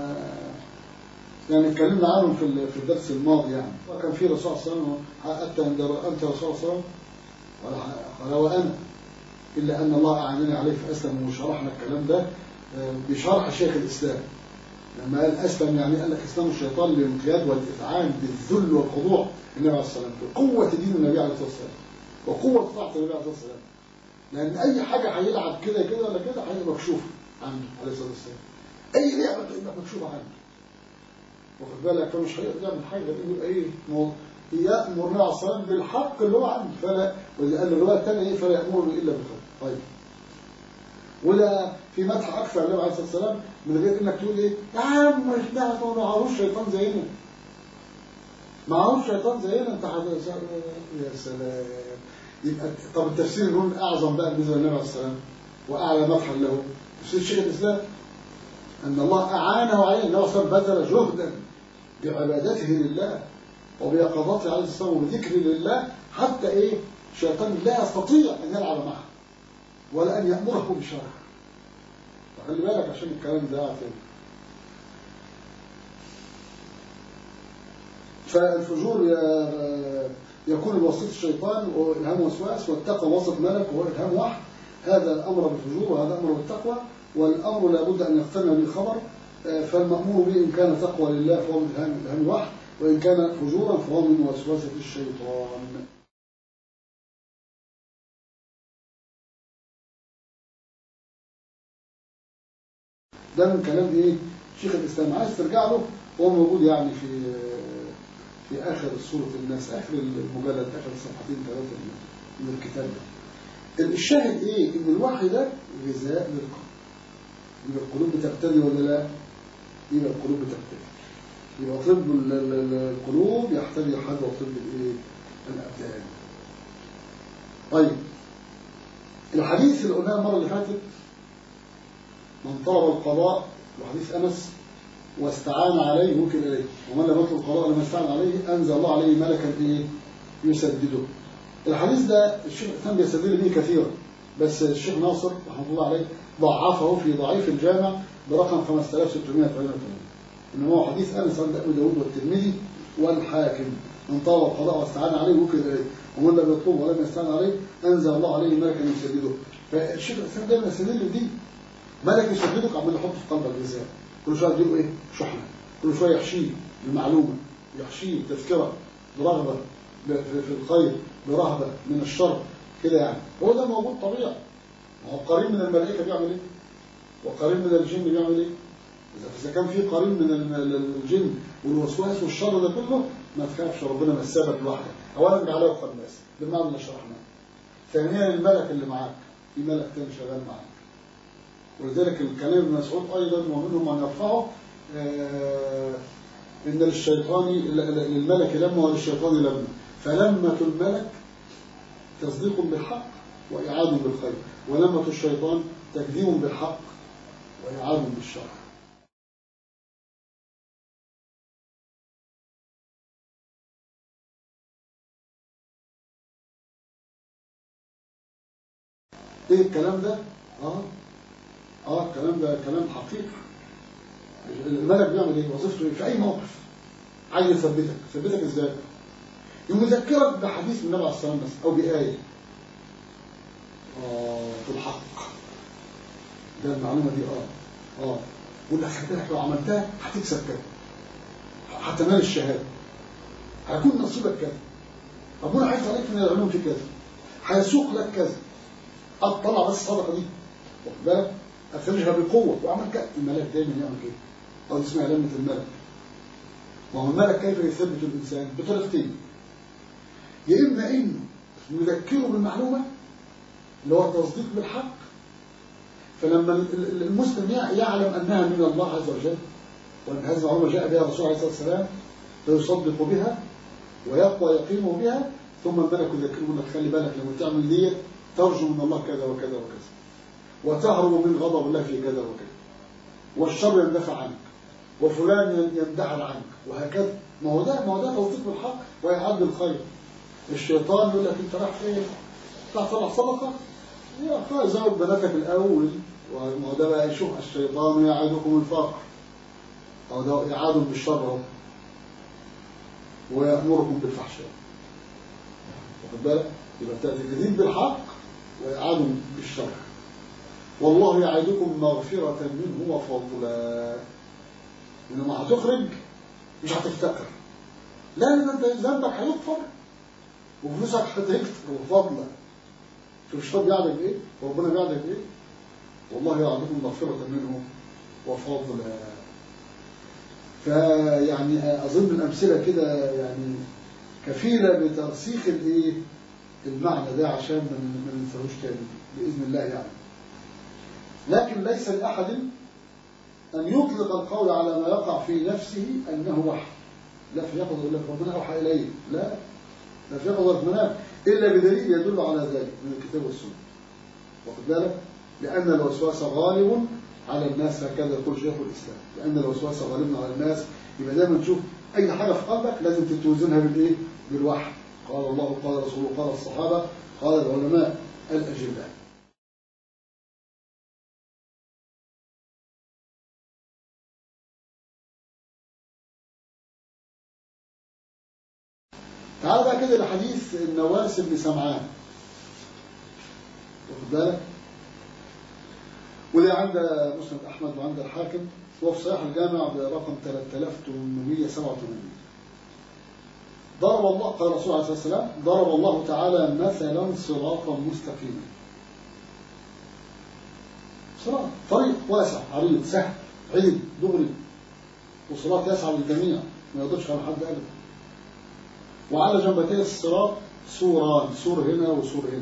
يعني اتكلمنا عنهم في في الدرس الماضي. يعني وكان في رسول صلى الله عليه وسلم أنت رسول صلى الله عليه وسلم قال وأنا إلا أن الله أعانني عليه فأسلم، وشرحنا الكلام ده بشرح شيخ الإسلام لما قال أسلم، يعني قال لك إسلام الشيطان للانقياد والإذعان بالذل والخضوع للنبي عليه الصلاة والسلام، بقوة دين النبي عليه الصلاة والسلام وقوة طاعة النبي عليه الصلاة والسلام. لأن أي حاجة هيلعب كده كده ولا كده هيبقى مكشوفة عنده عليه الصلاة والسلام، أي لعبة تبقى مكشوفة عنده، واخد بالك؟ فمش هيقدر يعمل حاجة لأنه إيه يأمر النبي عليه الصلاة والسلام بالحق اللي هو عنده، فلا واللي قال الرواية الثانية إيه فلا يأمره إلا بالخير. طيب وده في مدح أكثر النبي عليه الصلاة والسلام من غير إنك تقول إيه يا عم مش نعرف ما معهوش شيطان زينا، معهوش شيطان زينا أنت يا سلام. يبقى طب التفسير يقول أعظم بقى بالنسبة للنبي عليه الصلاة والسلام وأعلى مدحا له تفسير شيخ الإسلام أن الله أعانه عليه، النبي صلى الله عليه وسلم بذل جهدا بعبادته لله وبيقظته عليه الصلاة والسلام وبذكر لله حتى إيه الشيطان لا يستطيع أن يلعب معه ولا أن يأمره بالشرع. فخلي بالك عشان الكلام ده عارفين. فالفجور يكون بواسطة الشيطان وإلهام وسواس، والتقوى وسط ملك وهو إلهام وحي. هذا الأمر بالفجور وهذا أمر بالتقوى، والأمر لابد أن يقترن بالخبر. فالمأمور به إن كان تقوى لله فهو من إلهام إلهام وحي، وإن كان فجورا فهو من وسوسة الشيطان. ده من كلام إيه شيخ الإسلام، عايز ترجع له هو موجود يعني في في آخر سورة الناس، آخر المجلد، آخر صفحتين ثلاثة من الكتاب ده. الشاهد إيه؟ إن الوحي ده غذاء للقلب. يبقى القلوب بتبتدي ولا لا؟ يبقى القلوب بتبتدي. يبقى طب القلوب يحتاج حد وطب الإيه؟ الأبدان. طيب الحديث اللي قلناه المرة اللي فاتت من طلب القضاء وحديث أنس واستعان عليه وكل إليه، ومن لم يطلب القضاء لما استعان عليه أنزل الله عليه ملكا إيه يسدده. الحديث ده الشيخ الإسلام بيستدل به كثيرا، بس الشيخ ناصر رحمه الله عليه ضعفه في ضعيف الجامع برقم خمسة آلاف وستمائة وثمانية وثمانين، إنه هو حديث أنس عند أبي داود والترمذي والحاكم من طلب القضاء واستعان عليه وكل إليه، ومن لم يطلب ولم يستعان عليه أنزل الله عليه ملكا يسدده. فالشيخ الإسلام دايما يستدل بدي ملك يسددك عمال يحط في قلبك الغذاء، كل شويه يديله ايه شحنه، كل شويه يحشيه بمعلومه، يحشيه تذكره برغبه في الخير برهبه من الشر كده. يعني هو ده موجود طبيعي. ما هو قرين من الملائكه بيعمل ايه وقرين من الجن بيعمل ايه؟ اذا كان في قرين من الجن والوسواس والشر ده كله ما تخافش، ربنا مسابك لوحدك. اولا جعله يوفى الناس بالمعنى اللي شرحناه، ثانيا الملك اللي معاك في ملك تاني شغال معاك. ولذلك الكلام ابن مسعود أيضا ومنهم من يرفعه آه إن للشيطان للملك لما وللشيطان لما، فلمة الملك تصديق بالحق وإعادة بالخير، ولمة الشيطان تكذيب بالحق وإعادة بالشر. إيه الكلام ده؟ آه اه الكلام ده كلام حقيقي. الملك بيعمل ايه؟ وظيفته في اي موقف عايز يثبتك. يثبتك ازاي؟ يذكرك بحديث من النبي عليه الصلاه والسلام او بايه اه في الحق ده المعلومه دي اه اه يقول لك خلي بالك لو عملتها هتكسب كذا، هتنال الشهاده، هيكون نصيبك كذا، ربنا عايز عليك من العلوم في كذا، هيسوق لك كذا، اطلع بس الصدقه دي واخد بالك، أخرجها بقوة وعمل كده. الملك دايما يعمل كده، أو اسمها لمة الملك. وهو الملك كيف يثبت الإنسان؟ بطريقتين، يا إما إنه يذكره بالمعلومة اللي هو التصديق بالحق، فلما المسلم يعلم أنها من الله عز وجل وأن هذه المعلومة جاء بها الرسول عليه الصلاة والسلام فيصدق بها ويقوى يقيمه بها، ثم الملك يذكره لك خلي بالك لما تعمل دي ترجو من الله كذا وكذا وكذا، وتهرب من غضب الله في كذا وكذا، والشر يندفع عنك، وفلان يندحر عنك، وهكذا. ما هو ده ما هو ده توثيق بالحق ويعد الخير. الشيطان يقول لك انت رايح فين؟ رايح طلع صدقه؟ يا اخويا زود بناتك الاول. وما هو ده بقى يشوف الشيطان يعدكم الفقر، او ده يعادهم بالشر اهو، ويأمركم بالفحشاء. واخد بالك؟ يبقى تكذيب بالحق ويعادهم بالشر. والله يعدكم مغفرة منه وفضلا. إنما هتخرج مش هتفتكر، لا لأن أنت ذنبك هيغفر وفلوسك هتكتر وفضلا. شوف الشيطان بيعدك إيه؟ وربنا بيعدك إيه؟ والله يعدكم مغفرة منه وفضلا. فيعني أظن الأمثلة كده يعني كفيلة بترسيخ الإيه؟ المعنى ده عشان ما ننساهوش تاني بإذن الله يعني. لكن ليس لأحد أن يطلق القول على ما يقع في نفسه أنه وحي. لا في يقظة يقول لك ربنا أوحى إليه، لا لا في يقظة منام إلا بدليل يدل على ذلك من الكتاب والسنة. واخد بالك؟ لأن الوسواس غالب على الناس، هكذا يقول شيخ الإسلام، لأن الوسواس غالب على الناس. يبقى دايما تشوف أي حاجة في قلبك لازم تتوزنها بالإيه؟ بالوحي. قال الله قال رسوله قال الصحابة قال العلماء الأجلاء. تعال بقى كده لحديث النواس بن سمعان. واخد بالك؟ وده عند مسند أحمد وعند الحاكم، وفي صحيح الجامع برقم ثلاثة آلاف وثمانمائة وسبعة وثمانين. ضرب الله قال الرسول عليه الصلاة والسلام ضرب الله تعالى مثلا صراطا مستقيما. صراط طريق واسع عريض سهل عدل دغري، وصراط يسعى للجميع ما يقدرش على حد أبدا. وعلى جنبتي الصراط سوران، سور هنا وسور هنا،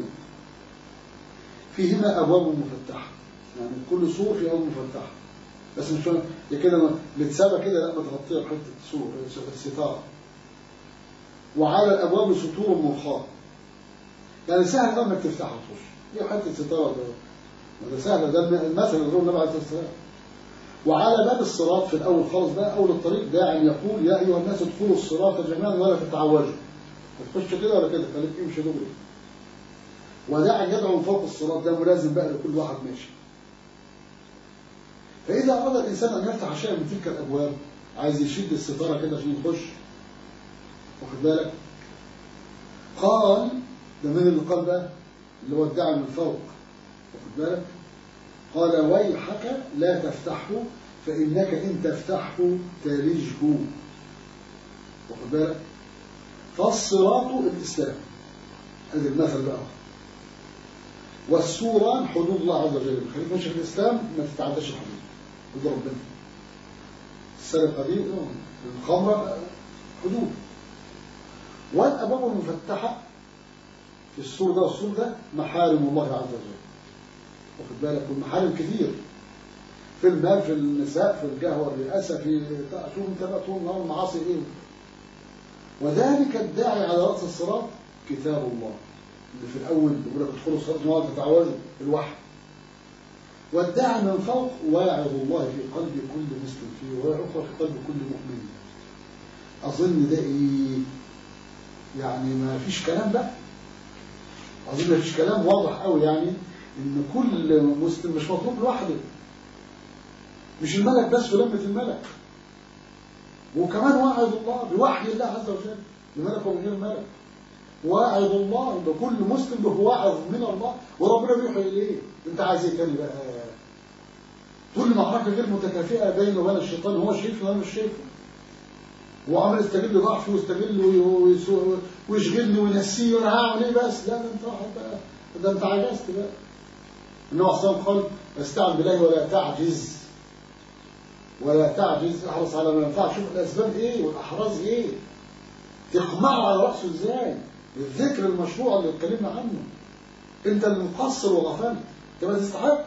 فيهما أبواب مفتحة، يعني كل سور فيه أبواب مفتحة، بس مش يا كده متسابة كده، لا متغطية بحتة سور ستارة. وعلى الأبواب سطور مرخاة، يعني سهل قوي انك تفتحها وتخش، دي حتة ستارة ده ده سهل، ده المثل اللي النبي عليه الصلاة والسلام. وعلى باب الصراط في الأول خالص بقى أول الطريق داع يقول يا أيها الناس ادخلوا الصراط جميعا ولا تتعوجوا، ما تخش كده ولا كده، خليك امشي دغري. وداع يدعو من فوق الصراط، ده ملازم بقى لكل واحد ماشي. فإذا أراد الإنسان أن يفتح شيئا من تلك الأبواب، عايز يشد الستارة كده عشان يخش، واخد بالك؟ قال ده من اللي قال بقى اللي هو الداعي من فوق، واخد بالك؟ قال ويحك لا تفتحه فإنك إن تفتحه تلجه، واخد بالك؟ فالصراط الإسلام، هذا المثل بقى. والسوران حدود الله عز وجل، خليك ماشي في الإسلام ما تتعداش الحدود، حدود ربنا. السرقة دي الخمرة حدود. والأبواب المفتحة في السور ده والسور ده محارم الله عز وجل، واخد بالك؟ والمحارم كثير في المال في النساء في الجاه والرئاسة في شوف انت بقى طول النهار المعاصي ايه. وذلك الداعي على رأس الصراط كتاب الله اللي في الأول بيقول لك ادخلوا الصراط ولا تتعوجوا الوحي. والداعي من فوق واعظ الله في قلب كل مسلم فيه ويعظ في قلب كل مؤمن. أظن ده إيه؟ يعني ما فيش كلام بقى، أظن ما فيش كلام واضح قوي، يعني إن كل مسلم مش مطلوب لوحده، مش الملك بس في لمة الملك، وكمان واعظ الله بوحي الله عز وجل الملك ومن غير الملك. واعظ الله بكل مسلم به واعظ من الله وربنا بيوحي إليه. أنت عايز إيه تاني بقى؟ كل معركة غير متكافئة بينه وبين الشيطان، هو شايفه وأنا مش شايفه، وعمل يستغل ضعفي ويستغل ويشغلني وينسيه وانا هعمل ايه بس؟ لا ده انت واحد بقى، ده انت عجزت بقى. النبي عليه الصلاه والسلام قال استعن بالله ولا تعجز، ولا تعجز، احرص على ما ينفعك. شوف الاسباب ايه والاحراز ايه، تقمعه على راسه ازاي، الذكر المشروع اللي اتكلمنا عنه. انت اللي مقصر وغفلت، تبقى تستحق.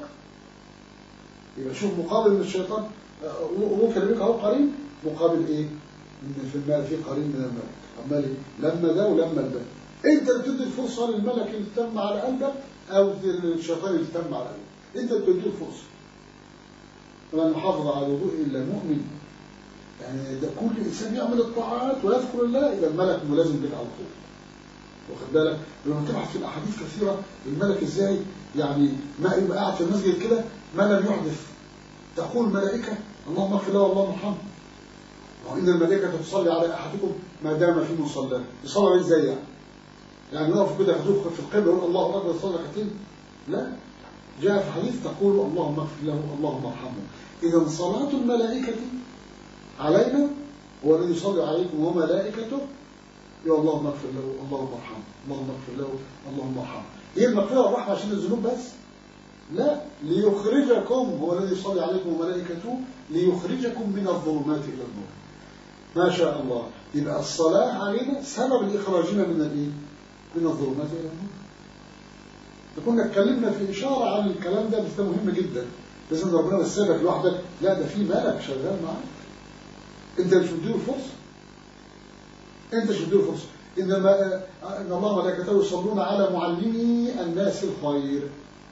يبقى شوف مقابل من الشيطان وكلمك اهو قريب، مقابل ايه؟ ان في المال في قرين من الملك. عمال لما ده ولما ده، انت اللي بتدي الفرصه للملك اللي تم على قلبك او الشيطان اللي تم على قلبك، انت اللي بتدي الفرصه. ومن حافظ على الوضوء الا مؤمن، يعني ده كل انسان يعمل الطاعات ويذكر الله يبقى الملك ملازم بك على طول. واخد بالك؟ لما تبحث في الاحاديث كثيره الملك ازاي يعني ما يبقى قاعد في المسجد كده ما لم يحدث تقول الملائكه اللهم اغفر له والله ارحمه. وان الملائكه تصلي على احدكم ما دام في مصلاه، يصلي عليه ازاي يعني؟ يعني يقف كده ياخذوه في القبله يقول الله اكبر يصلي ركعتين؟ لا، جاء في حديث تقول اللهم اغفر له اللهم ارحمه. اذا صلاه الملائكه علينا هو الذي يصلي عليكم وملائكته يا اللهم اغفر له اللهم ارحمه اللهم اغفر له اللهم ارحمه. هي المغفره والرحمه عشان الذنوب بس؟ لا، ليخرجكم، هو الذي يصلي عليكم وملائكته ليخرجكم من الظلمات الى النور. ما شاء الله. يبقى الصلاه علينا سبب لاخراجنا من الايه؟ من الظلمات الى النور. كنا اتكلمنا في اشاره عن الكلام ده، بس ده مهم جدا. لازم ربنا بس سابك لوحدك، لا ده في ملك شغال معاك. انت مش مديله فرصه. انت مش مديله فرصه. انما ان الله وملائكته يصلون على معلمي الناس الخير.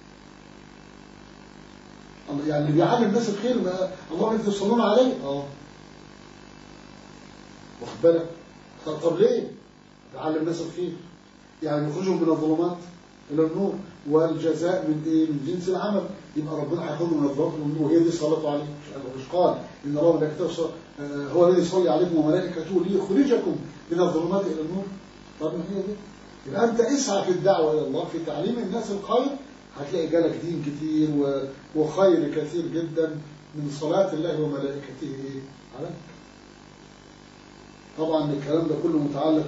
يعني اللي بيعلم الناس الخير الله انتوا تصلون عليه؟ اه. واخد بالك؟ طب ليه؟ بيعلم الناس الخير. يعني يخرجهم من الظلمات الى النور، والجزاء من ايه؟ من جنس العمل. يبقى ربنا هياخذهم من الظلمات والنور، وهي دي صلاته عليه. مش قال ان الله وملائكته هو الذي يصلي عليكم وملائكته ليخرجكم من الظلمات الى النور. طب ما هي دي. يبقى انت اسعى في الدعوه الى الله، في تعليم الناس الخير، هتلاقي جالك دين كتير وخير كثير جدا من صلاة الله وملائكته عليك. طبعا الكلام ده كله متعلق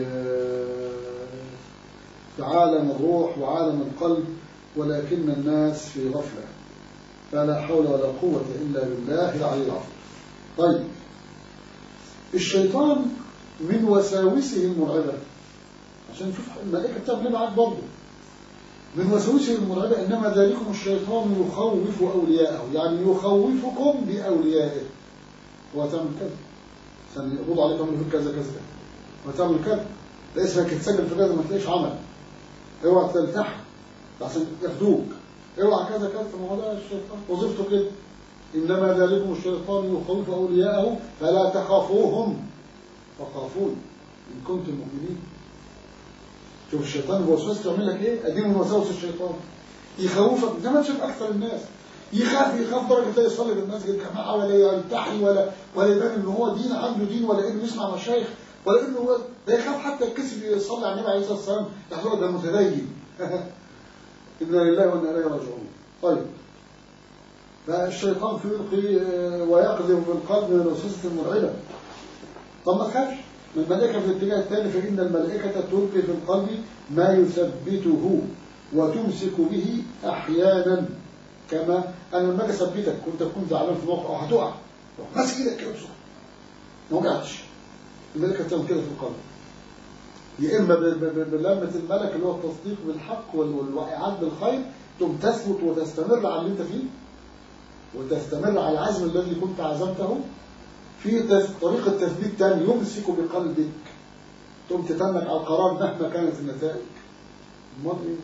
بعالم الروح وعالم القلب، ولكن الناس في غفلة، فلا حول ولا قوة إلا بالله العلي العظيم. طيب، الشيطان من وساوسه المرعبة، عشان نشوف الملائكة بتعمل معاك برضه. من وسوسه المرعبة إنما ذلكم الشيطان يخوف أولياءه، يعني يخوفكم بأوليائه. هو تعمل كذا عشان يقبض عليكم يقول كذا كذا كذا، وتعمل كذا لا اسمك تتسجل في كذا ما تلاقيش عمل، اوعى تلتحق عشان ياخدوك، اوعى كذا كذا. ما هو ده الشيطان وظيفته كده. إنما ذلكم الشيطان يخوف أولياءه فلا تخافوهم فخافون إن كنتم مؤمنين. شوف الشيطان بوسوسته يعمل لك ايه؟ ادي من وساوس الشيطان، يخوفك زي ما تشوف اكثر الناس يخاف يخاف درجه لا يصلي في المسجد جماعه ولا يلتحي ولا ولا يبان ان هو دين عنده دين، ولا انه يسمع مشايخ، ولا انه هو ده يخاف حتى الكسب يصلي على النبي عليه الصلاه والسلام يحضر ده متدين. انا لله وانا اليه راجعون. طيب، فالشيطان يلقي ويقذف في القلب من الوسوسه المرعبه. طب ما تخافش من الملائكة في الاتجاه الثاني، فإن الملائكة تلقي في القلب ما يثبته وتمسك به أحيانا. كما أنا لما أجي أثبتك كنت تكون زعلان في موقع أو هتقع ماسك إيدك كده بسرعة ما وقعتش. الملائكة تعمل كده في القلب، يا إما بلمة الملك اللي هو التصديق بالحق والوقعات بالخير تقوم تثبت وتستمر على اللي أنت فيه، وتستمر على العزم الذي كنت عزمته. في طريقة تثبيت تاني يمسك بقلبك، تقوم تتنك على القرار مهما كانت النتائج. امال ايه؟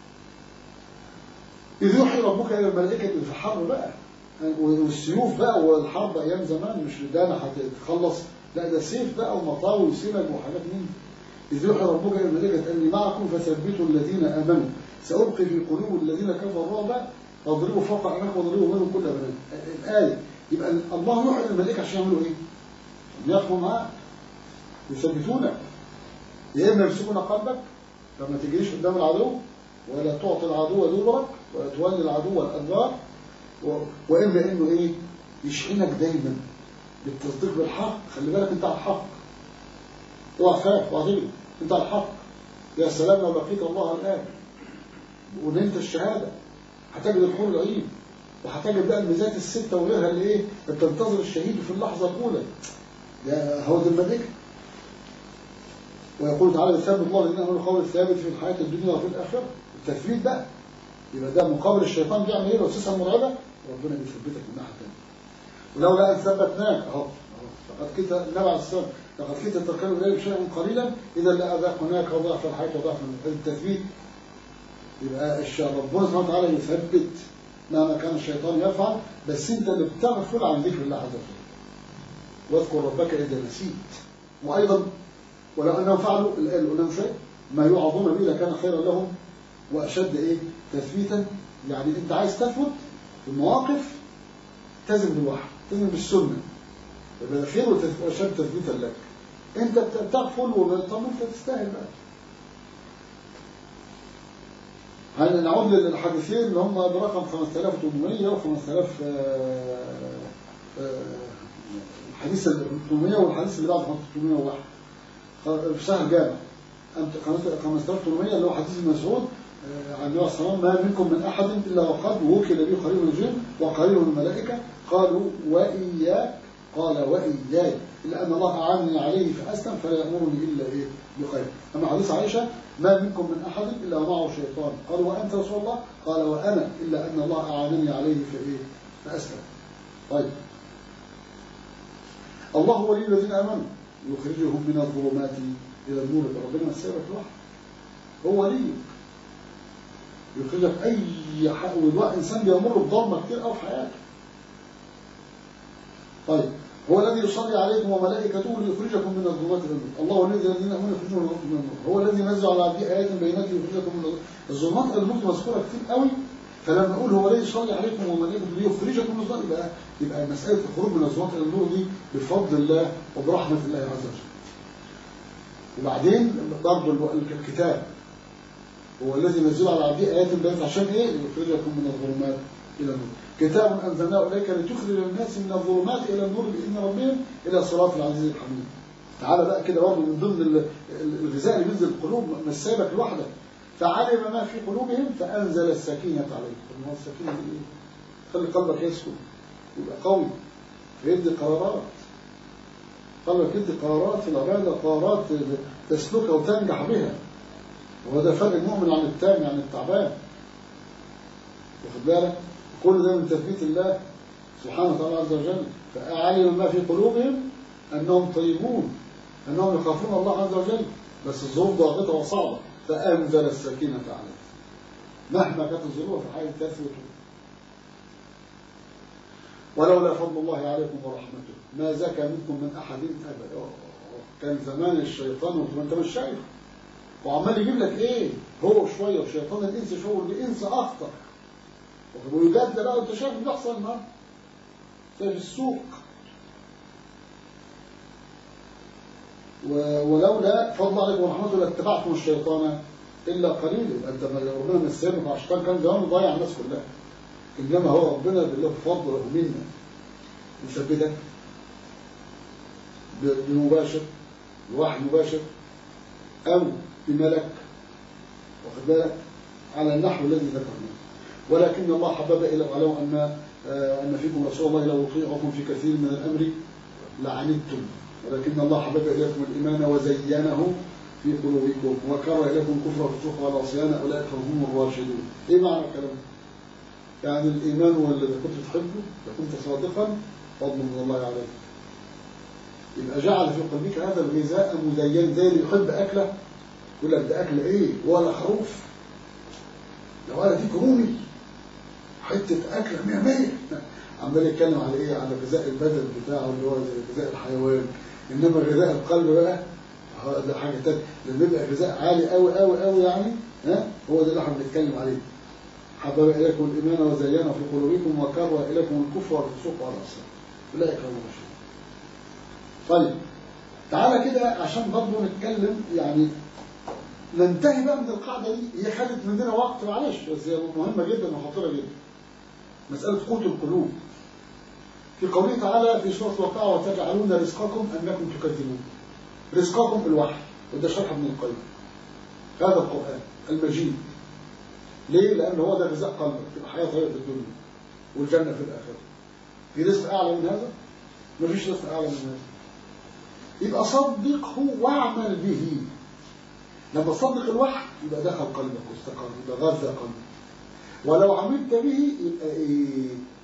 إذ يوحي ربك إلى الملائكة في الحرب بقى، والسيوف بقى، والحرب أيام زمان مش ردانة هتتخلص، لا ده سيف بقى ومطاوي وسنج وحاجات من دي. إذ يوحي ربك إلى الملائكة أني معكم فثبتوا الذين آمنوا سألقي في قلوب الذين كفروا الرعب واضربوا فوق أعناقهم واضربوا منهم كل بنان. الآية يبقى الله يوحي للملائكة عشان يعملوا ايه؟ يقفوا معاك يثبتونك، يا اما يمسكون قلبك فما تجريش قدام العدو، ولا تعطي العدو دبرك، ولا تولي العدو الادبار، واما انه ايه؟ يشحنك دايما بالتصديق بالحق. خلي بالك انت على الحق، اوعى تخاف اوعى تجري، انت على الحق. يا سلام لو لقيت الله الان ونلت الشهاده هتجد الحور العين، وهتجد بقى الميزات الستة وغيرها اللي ايه بتنتظر الشهيد في اللحظة الأولى. يا هو ده الملائكة. ويقول تعالى يثبت الله الذين آمنوا القول الثابت في الحياة الدنيا وفي الآخرة. التثبيت بقى يبقى ده مقابل الشيطان بيعمل ايه؟ الوسوسة المرعبة ربنا بيثبتك من ناحية ثانية. ولولا أن ثبتناك أهو لقد كنت نبع السلام لقد كنت تركنوا إليه بشيء قليلا إذا لأذاقناك وضعف الحياة وضعف التثبيت. يبقى ربنا سبحانه وتعالى يثبت مهما كان الشيطان يفعل، بس أنت اللي بتغفل عن ذكر الله عز وجل. واذكر ربك إذا نسيت. وأيضا ولو أنهم فعلوا الآن قلنا شيء ما يوعظون به لكان خيرا لهم وأشد إيه تثبيتا. يعني أنت عايز تثبت في المواقف تزم بالوحي، تزم بالسنة، يبقى خير وأشد تثبيتا لك. أنت بتغفل وطب أنت تستاهل بقى. هل نعود للحديثين اللي هم برقم خمسة آلاف وثمانمائة و خمسة آلاف الحديث ثمانمائة والحديث اللي بعد ثمانمائة وواحد في سهل جامع خمسة آلاف وثمانمائة اللي هو حديث مسعود عن النبي صلى الله عليه وسلم ما منكم من أحد إلا وقد وكل به قريب من الجن وقريب من الملائكة قالوا وإياك قال وإياي إلا أن الله أعانني عليه فأسلم فلا يأمرني إلا إيه بخير. أما حديث عائشة ما منكم من أحد إلا معه شيطان قالوا وأنت رسول الله قال وأنا إلا أن الله أعانني عليه فإيه فأسلم. طيب الله ولي الذين آمنوا يخرجهم من الظلمات إلى النور. ربنا مسيرك لوحده هو ولي يخرجك أي حق والوقت إنسان بيمر بضلمة كتير أو في حياته. طيب هو الذي يصلي عليكم وملائكته ليخرجكم من الظلمات الى النور. الله الذي الذين امنوا يخرجون من النور. هو الذي نزل على عبده ايات بينات ليخرجكم من الظلمات الى النور مذكوره كتير قوي. فلما نقول هو الذي يصلي عليكم وملائكته ليخرجكم من الظلمات يبقى يبقى مساله الخروج من الظلمات الى النور دي بفضل الله وبرحمه الله عز وجل. وبعدين برضه الكتاب هو الذي نزل على عبده ايات بينات عشان ايه؟ ليخرجكم من الظلمات الى النور. كتاب أنزلناه إليك لتخرج الناس من الظلمات إلى النور بإذن ربهم إلى صراط العزيز الحميد. تعالى بقى كده برضه من ضمن الغذاء اللي بينزل القلوب مش سايبك لوحدك. فعلم ما في قلوبهم فأنزل السكينة عليهم. طب ما هو السكينة دي إيه؟ خلي قلبك يسكن يبقى قوي فيدي قرارات. قلبك يدي قرارات في العبادة قرارات تسلكها وتنجح بها. وهذا فرق المؤمن عن التام عن التعبان. واخد بالك؟ كل ده من تثبيت الله سبحانه وتعالى عز وجل. فأعلم ما في قلوبهم أنهم طيبون أنهم يخافون الله عز وجل بس الظروف ضاغطة وصعبة فأنزل السكينة عليهم. مهما كانت الظروف في حال تثبتوا. ولولا فضل الله عليكم ورحمته ما زكى منكم من أحد أبدا. كان زمان الشيطان وانت مش شايف وعمال يجيب لك ايه هو شوية وشيطان الإنس شو الإنس أخطر ويجد بقى وانت شايف اللي بيحصل النهارده في السوق. ولولا فضل عليكم ورحمته لاتبعتم الشيطان الا قليلا. انت ربنا مسامح على الشيطان كان زمان ضايع الناس كلها. انما هو ربنا بالله فضله منا يثبتك بمباشر بوحي مباشر او بملك واخد بالك على النحو الذي ذكرناه. ولكن الله حبب إلى واعلموا أن أن فيكم رسول الله لو يطيعكم في كثير من الأمر لعنتم ولكن الله حبب إليكم الإيمان وزينه في قلوبكم وكره إليكم الكفر والفسوق والعصيان أولئك هم الراشدون. إيه معنى الكلام؟ يعني الإيمان والذي كنت تحبه إذا كنت صادقا فضل من الله عليك. يبقى جعل في قلبك هذا الغذاء مزين زي اللي يحب أكله يقول لك ده أكل إيه ولا خروف لو قال دي كرومي حتة أكلة مية مية عمال يتكلم على إيه على غذاء البدن بتاعه اللي هو غذاء الحيوان. إنما غذاء القلب بقى ده حاجة تانية لما يبقى غذاء عالي قوي قوي قوي يعني ها هو ده اللي احنا بنتكلم عليه. حبب إليكم الإيمان وزينه في قلوبكم وكره إليكم الكفر والفسوق والعصيان أولئك هم الراشدون. طيب تعالى كده عشان برضه نتكلم يعني ننتهي بقى من القاعدة دي. هي خدت مننا وقت معلش بس هي مهمة جدا وخطيرة جدا. مسألة قوت القلوب في قوله تعالى في سورة الواقعة وتجعلون رزقكم أنكم تكذبون. رزقكم الوحي وده شرح ابن القيم هذا القرآن المجيد. ليه؟ لأن هو ده غذاء قلبك تبقى حياة طيبة في الدنيا والجنة في الآخرة. في رزق أعلى من هذا؟ مفيش رزق أعلى من هذا. يبقى صدقه واعمل به. لما تصدق الوحي يبقى دخل قلبك واستقر يبقى غذى قلبك. ولو عملت به يبقى ايه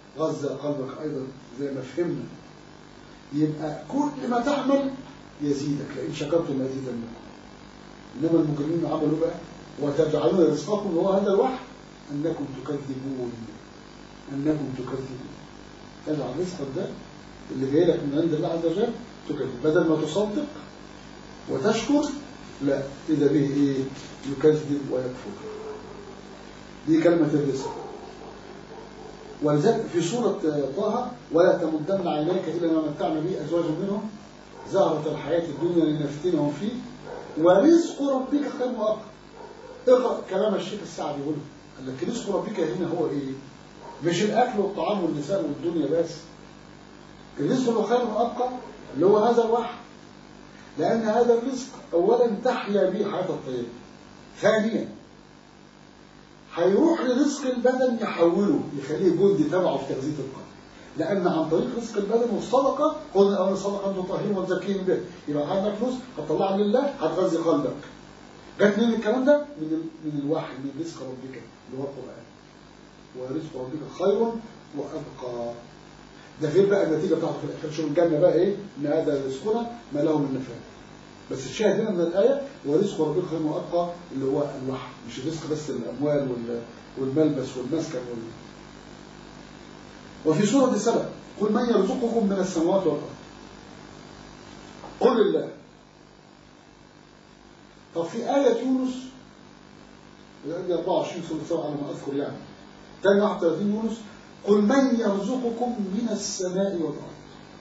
غذى قلبك أيضا زي ما فهمنا. يبقى كل ما تعمل يزيدك، لئن شكرتم لأزيدنكم. إنما المجرمين عملوا بقى وتجعلون رزقكم وهو هذا الوحي أنكم تكذبون. أنكم تكذبون. تجعل رزقك ده اللي جاي لك من عند الله عز وجل تكذب، بدل ما تصدق وتشكر لا، إذا به إيه؟ يكذب ويكفر. دي كلمة الرزق. ولذلك في سورة طه ولا تمدن عينيك إلى ما متعنا به أزواجا منهم زهرة الحياة الدنيا لنفتنهم فيه ورزق ربك خير وأبقى. اقرأ كلام الشيخ السعدي يقول لك رزق ربك هنا هو إيه؟ مش الأكل والطعام والنساء والدنيا بس. الرزق خير وأبقى اللي هو هذا الوحي، لأن هذا الرزق أولا تحيا به حياة الطيبة، ثانيا هيروح لرزق البدن يحوله يخليه جندي تبعه في تغذية القلب، لأن عن طريق رزق البدن والصدقة قلنا أول الصدقة أن تطهرهم وتزكيهم به، يبقى عندك فلوس هتطلعها لله هتغذي قلبك. جت من الكلام ده من من الوحي من رزق ربك اللي هو القرآن. ورزق ربك خير وأبقى. ده غير بقى النتيجة بتاعته في الآخر. شوف الجنة بقى إيه؟ إن هذا رزقنا ما له من نفاد. بس الشاهد هنا من الآية ورزق ربك خير وأبقى اللي هو الوحي، مش الرزق بس الأموال والملبس والمسكن وال... وفي سورة سبأ قل من يرزقكم من السماوات والأرض قل الله. طب في آية يونس أربعة وعشرين سورة سبأ على ما أذكر يعني تاني واحد وثلاثين يونس قل من يرزقكم من السماء والأرض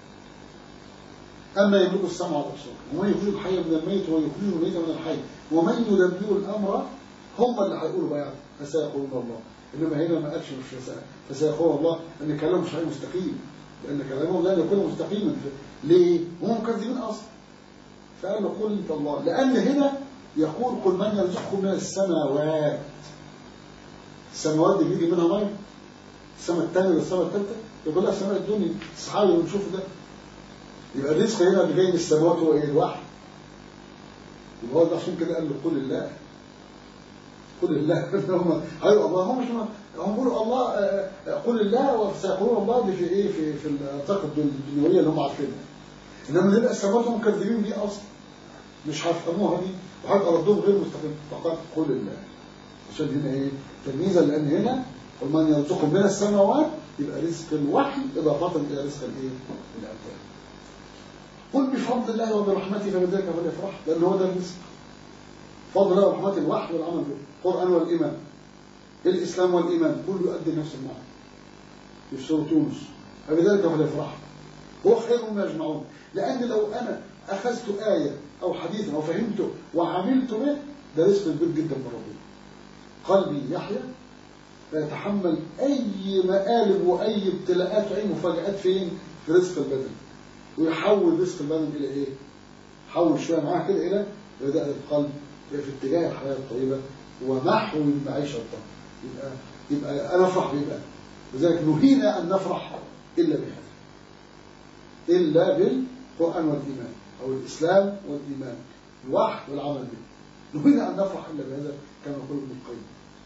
أما يملك السمع والأبصار ومن يخرج الحي من الميت ويخرج الميت من الحي ومن يدبر الأمر. هم اللي هيقولوا بقى فسيقولون الله. إنما هنا ما قالش مش فسيقولون الله أن كلامه مش مستقيم، لأن كلامهم لا يكون مستقيما. ليه؟ هم مكذبين أصلا. فقال له قل أنت الله، لأن هنا يقول قل من يرزقكم من السماوات. السماوات دي بيجي منها ميه، السماء الثانية والسماء الثالثة يقول لها السماء الدنيا الصحابي ونشوف ده. يبقى الرزق هنا اللي جاي من السماوات هو ايه؟ الوحي. يبقى هو ده عشان كده قال له قل الله قل الله. هم ايوه الله هم مش هم بيقولوا الله قل الله وسيقولون الله دي في ايه؟ في في الارزاق الدنيويه اللي هم عارفينها. انما نبقى السماوات هم مكذبين بيه اصلا مش هيفهموها دي وهيبقى ردهم غير مستقيم. فقط قل الله عشان هنا ايه؟ تمييزا، لان هنا قل من يرزقكم من السماوات يبقى رزق الوحي اضافه الى رزق الايه؟ الابدان. قل بفضل الله وبرحمته فبذلك فليفرح، لأن هو ده الرزق. فضل الله ورحمته الوحي والعمل به، القرآن والإيمان، الإسلام والإيمان كله يؤدي نفس المعنى. في سورة يونس فبذلك فليفرح هو خير مما يجمعون. لأن لو أنا أخذت آية أو حديثا أو فهمته وعملت به ده رزق كبير جدا من ربنا. قلبي يحيى فيتحمل أي مقالب وأي ابتلاءات وأي مفاجآت فين؟ في رزق البدن. ويحول رزق البدن إلى إيه؟ حول شوية معاه كده إلى بدأ القلب في اتجاه الحياة الطيبة ومحو المعيشة الطيبة. يبقى يبقى أنا أفرح بيه. لذلك نهينا أن نفرح إلا بهذا، إلا بالقرآن والإيمان أو الإسلام والإيمان الوحي والعمل به. نهينا أن نفرح إلا بهذا كما يقول ابن القيم.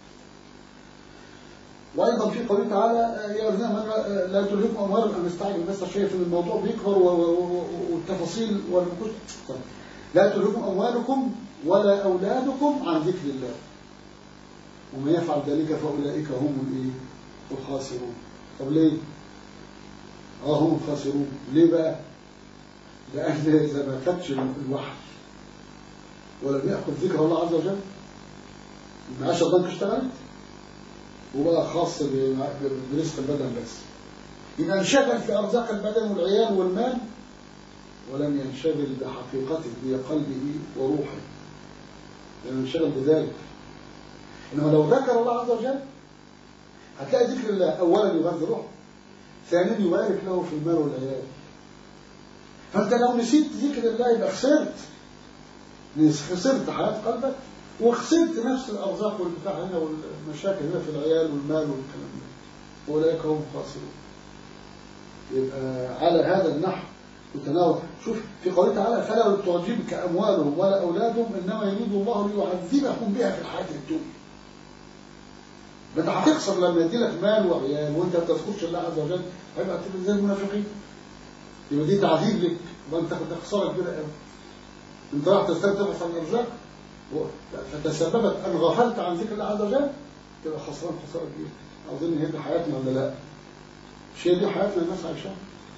وأيضا في قوله تعالى يا أولاد لا تلهكم أموالكم أن نستعجل بس شايف إن الموضوع بيكبر والتفاصيل والنقوش. لا تلهكم أموالكم ولا أولادكم عن ذكر الله ومن يفعل ذلك فأولئك هم الإيه؟ الخاسرون. طب ليه؟ آه هم الخاسرون. ليه بقى؟ لأن إذا ما خدش الوحي ولم يأخذ ذكر الله عز وجل المعاشة الضنك اشتغلت وبقى خاص برزق البدن بس. يبقى انشغل في أرزاق البدن والعيال والمال ولم ينشغل بحقيقته بقلبه وروحه، لأنه انشغل بذلك. إنما لو ذكر الله عز وجل هتلاقي ذكر الله أولا يغذي روحه، ثانيا يبارك له في المال والعيال. فأنت لو نسيت ذكر الله يبقى خسرت خسرت حياة قلبك وخسرت نفس الأرزاق والبتاع هنا والمشاكل هنا في العيال والمال والكلام ده. أولئك هم الخاسرون. يبقى على هذا النحو وتناول. شوف في قوله تعالى فلا تعجبك أموالهم ولا أولادهم إنما يريد الله ليعذبهم بها في الحياة الدنيا. ما انت هتخسر لما يدي لك مال وعيال وانت ما بتذكرش الله عز وجل، هيبقى تبقى زي المنافقين. يبقى دي تعذيب لك، وانت خساره كبيره قوي. انت راح تستبدل عن الارزاق فتسببت ان غفلت عن ذكر الله عز وجل، تبقى خسران خساره كبيره. اظن هي دي حياتنا ولا لا؟ مش هي دي حياتنا الناس عايشاها؟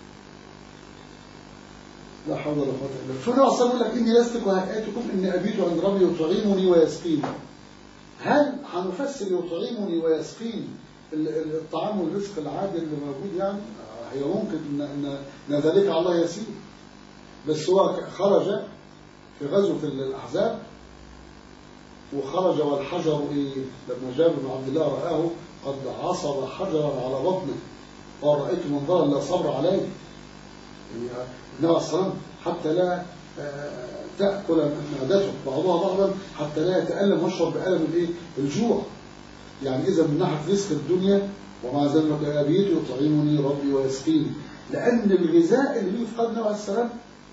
لا حول ولا قوه الا بالله. شو النبي صلى الله عليه وسلم يقول لك اني لست كهيئتكم اني ابيت عند ربي يطعمني ويسقيني. هل هنفسر يطعمني ويسقيني الطعام والرزق العادي اللي موجود؟ يعني هي ممكن ان ان, إن ذلك على الله يسير، بس هو خرج في غزوه الاحزاب وخرج والحجر ايه؟ لما جابر بن عبد الله رآه قد عصب حجرا على بطنه قال رأيت منظرا لا صبر عليه. يعني النبي صلى الله عليه وسلم حتى لا تأكل معدته بعضها بعضا حتى لا يتألم ويشعر بألم الايه؟ الجوع. يعني إذا من ناحية رزق الدنيا ومع ذلك أبيت يطعمني ربي ويسقيني، لأن الغذاء اللي بيجي في قلب النبي عليه السلام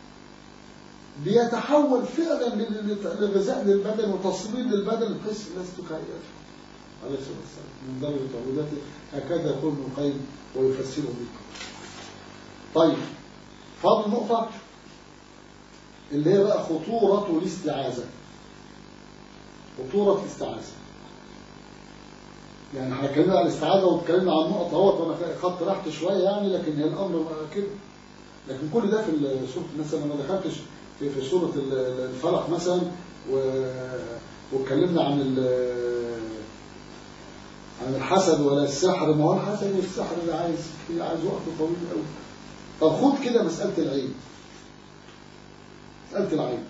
بيتحول فعلا للغذاء للبدن وتصوير للبدن بحيث لست كهيئته عليه الصلاة والسلام من درجة تعبداته. هكذا يقول ابن القيم ويفسره به. طيب فاضل نقطة اللي هي بقى خطورة الاستعاذة. خطورة الاستعاذة يعني احنا اتكلمنا عن الاستعاذة واتكلمنا عن نقطة اهوت وانا خدت راحت شوية يعني، لكن هي الامر كده. لكن كل ده في سورة مثلا ما دخلتش في في سورة الفلق مثلا واتكلمنا عن عن الحسد ولا السحر. ما هو الحسد والسحر اللي عايز عايز وقت طويل قوي. طب خد كده مسألة العين. مسألة العين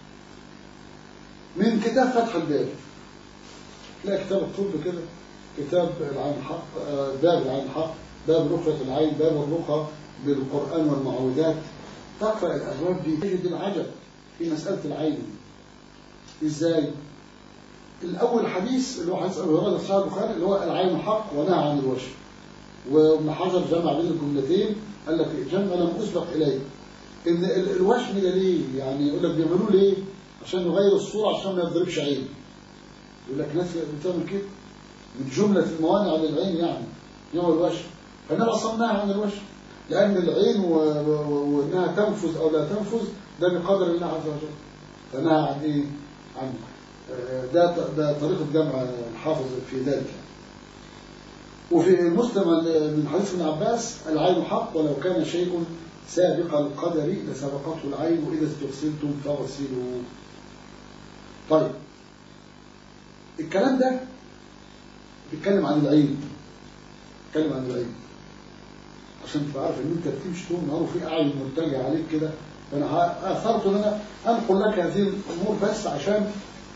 من كتاب فتح الباري، لا كتاب الطب كده، كتاب العين الحق، باب العين الحق، باب رقية العين، باب الرقى بالقرآن والمعوذات. تقرأ الأبواب دي تجد العجب في مسألة العين. إزاي؟ الأول حديث اللي هو حديث أبي هريرة في صحيح البخاري اللي هو العين الحق ونهى عن الوجه، وابن حجر جمع بين الجملتين قال لك جمع لم أسبق إليه. إن الوشم ده ليه؟ يعني يقول لك بيعملوه ليه؟ عشان يغير الصورة عشان ما يضربش عين. يقول لك ناس بتعمل كده من جملة الموانع للعين يعني يوم الوشم. فالنبي أصلا نهى عن الوشم لأن العين وإنها تنفذ أو لا تنفذ ده بقدر الله عز وجل. فنهى عن إيه؟ عن ده ده طريقة جمع الحافظ في ذلك. وفي المسلم من حديث ابن عباس العين حق ولو كان شيء سابق القدر لسبقته العين وإذا استغسلتم فاغسلوا. طيب الكلام ده بيتكلم عن العين، بيتكلم عن العين عشان تبقى عارف ان انت بتمشي طول النهار وفي اعين مرتجع عليك كده. فانا اثرت ان انا انقل لك هذه الامور بس عشان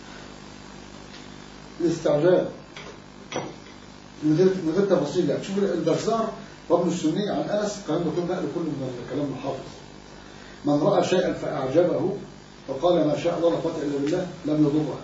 الاستعجال من غير من غير تفاصيل. يعني شوف البزار وابن السني عن انس الكلام ده كله نقل كله من كلام الحافظ. من راى شيئا فاعجبه فقال ما شاء الله لا قوه الا بالله لم يضره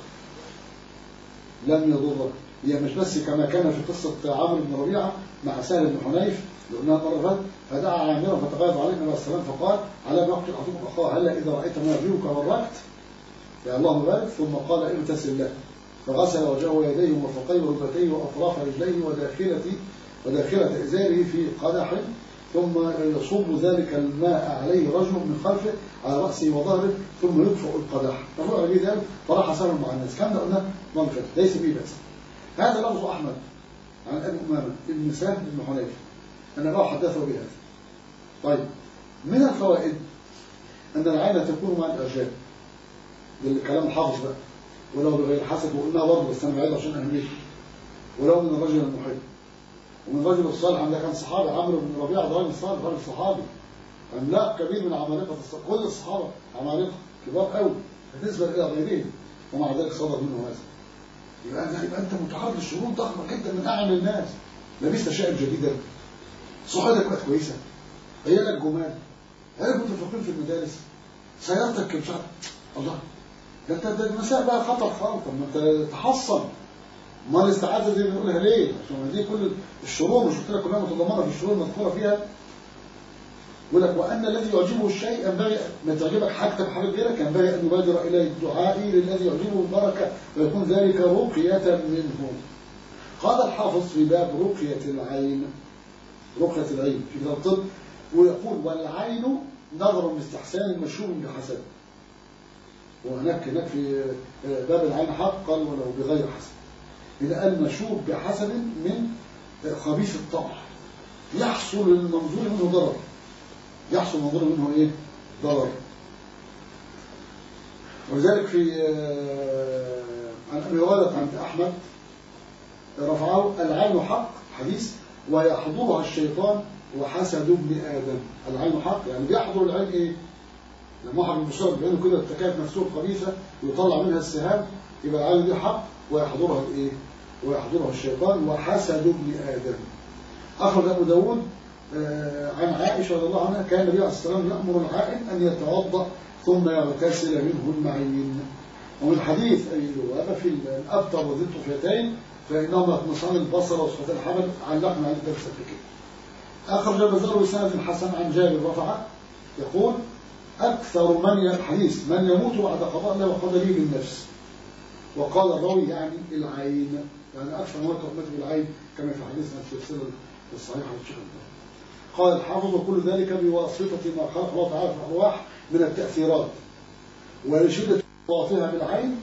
لم يضره. هي مش بس كما كان في قصه عمرو بن ربيعه مع سهل بن حنيف لأنها مرة فدعا عامرا فتغيظ عليه النبي صلى الله عليه وسلم فقال على ما يقتل أخوك أخاه هلا إذا رأيت ما يعجبك بركت يا الله مبارك. ثم قال اغتسل له فغسل وجهه ويديه ومرفقيه وركبتيه وأطراف رجليه وداخلة وداخلة إزاره في قدح ثم يصب ذلك الماء عليه رجل من خلفه على رأسه وظهره ثم يدفع القدح ففعل به ذلك فراح سهل مع الناس. كم ده قلنا منفذ ليس به بأس. هذا لفظ أحمد عن أبي أمامة بن سهل بن حنيف أنا لا حدثه بهذا. طيب من الفوائد أن العين تكون مع الإعجاب للكلام الحافظ بقى ولو بغير حسد وقلناها برضه بس أنا بعيد عشان أهميته. ولو من الرجل المحب ومن الرجل الصالح عندك كان صحابي عمرو بن ربيعة ده راجل صالح راجل صحابي أملاك كبير من عمالقة كل الصحابة عمالقة كبار قوي بالنسبة إلى غيرهم ومع ذلك صدر منه هذا. يبقى يبقى أنت متعرض لشرور ضخمة جدا من أعلى الناس. لبست شيئا جديدا صحتك بقت كويسة عيالك جمال عيالك متفوقين في المدارس سيارتك مش عارف الله ده انت ده المسائل بقى خطر خالص. طب ما انت تحصن. ما الاستعاذة دي بنقولها ليه؟ عشان دي كل الشرور مش قلت لك كلها متضمنة في الشرور المذكورة فيها. يقول لك وأن الذي يعجبه الشيء ينبغي ما تعجبك حاجتك حاجة غيرك ينبغي أن يبادر إليه الدعاء للذي يعجبه البركة ويكون ذلك رقية منه. قال الحافظ في باب رقية العين، رقية العين في كتاب الطب، ويقول والعين نظر باستحسان مشوب بحسب. وهناك هناك في باب العين حق قال ولو بغير حسب، إذا قال مشوب بحسب من خبيث الطبع يحصل للمنظور منه ضرر، يحصل المنظور منه ايه؟ ضرر. ولذلك في عن أبي هريرة عند أحمد رفعه العين حق حديث ويحضرها الشيطان وحسد ابن آدم. العين حق يعني بيحضر العين ايه؟ لما واحد المصاب بعينه كده ارتكبت نفسه خبيثة ويطلع منها السهام، يبقى العين دي حق ويحضرها الايه؟ ويحضرها الشيطان وحسد ابن آدم. أخرج أبو داود عن عائشة رضي الله عنها كان النبي عليه الصلاة والسلام يأمر العائن أن يتوضأ ثم يغتسل منه المعين. ومن حديث أبي لؤلؤة في الأبتر وذي الطفيتين فإنهما يطمسان البصر وصفة الحبل علقنا على الدرس في كده. أخرج البزار بسند حسن عن جابر رفعه يقول أكثر من الحديث من يموت بعد قضاء الله وقدره بالنفس. وقال الراوي يعني العين، يعني أكثر موت أمته بالعين كما في حديثنا في السلسلة الصحيحة للشيخ البخاري. قال الحافظ وكل ذلك بواسطة ما خلق الله تعالى في الأرواح من التأثيرات، ولشدة ارتباطها بالعين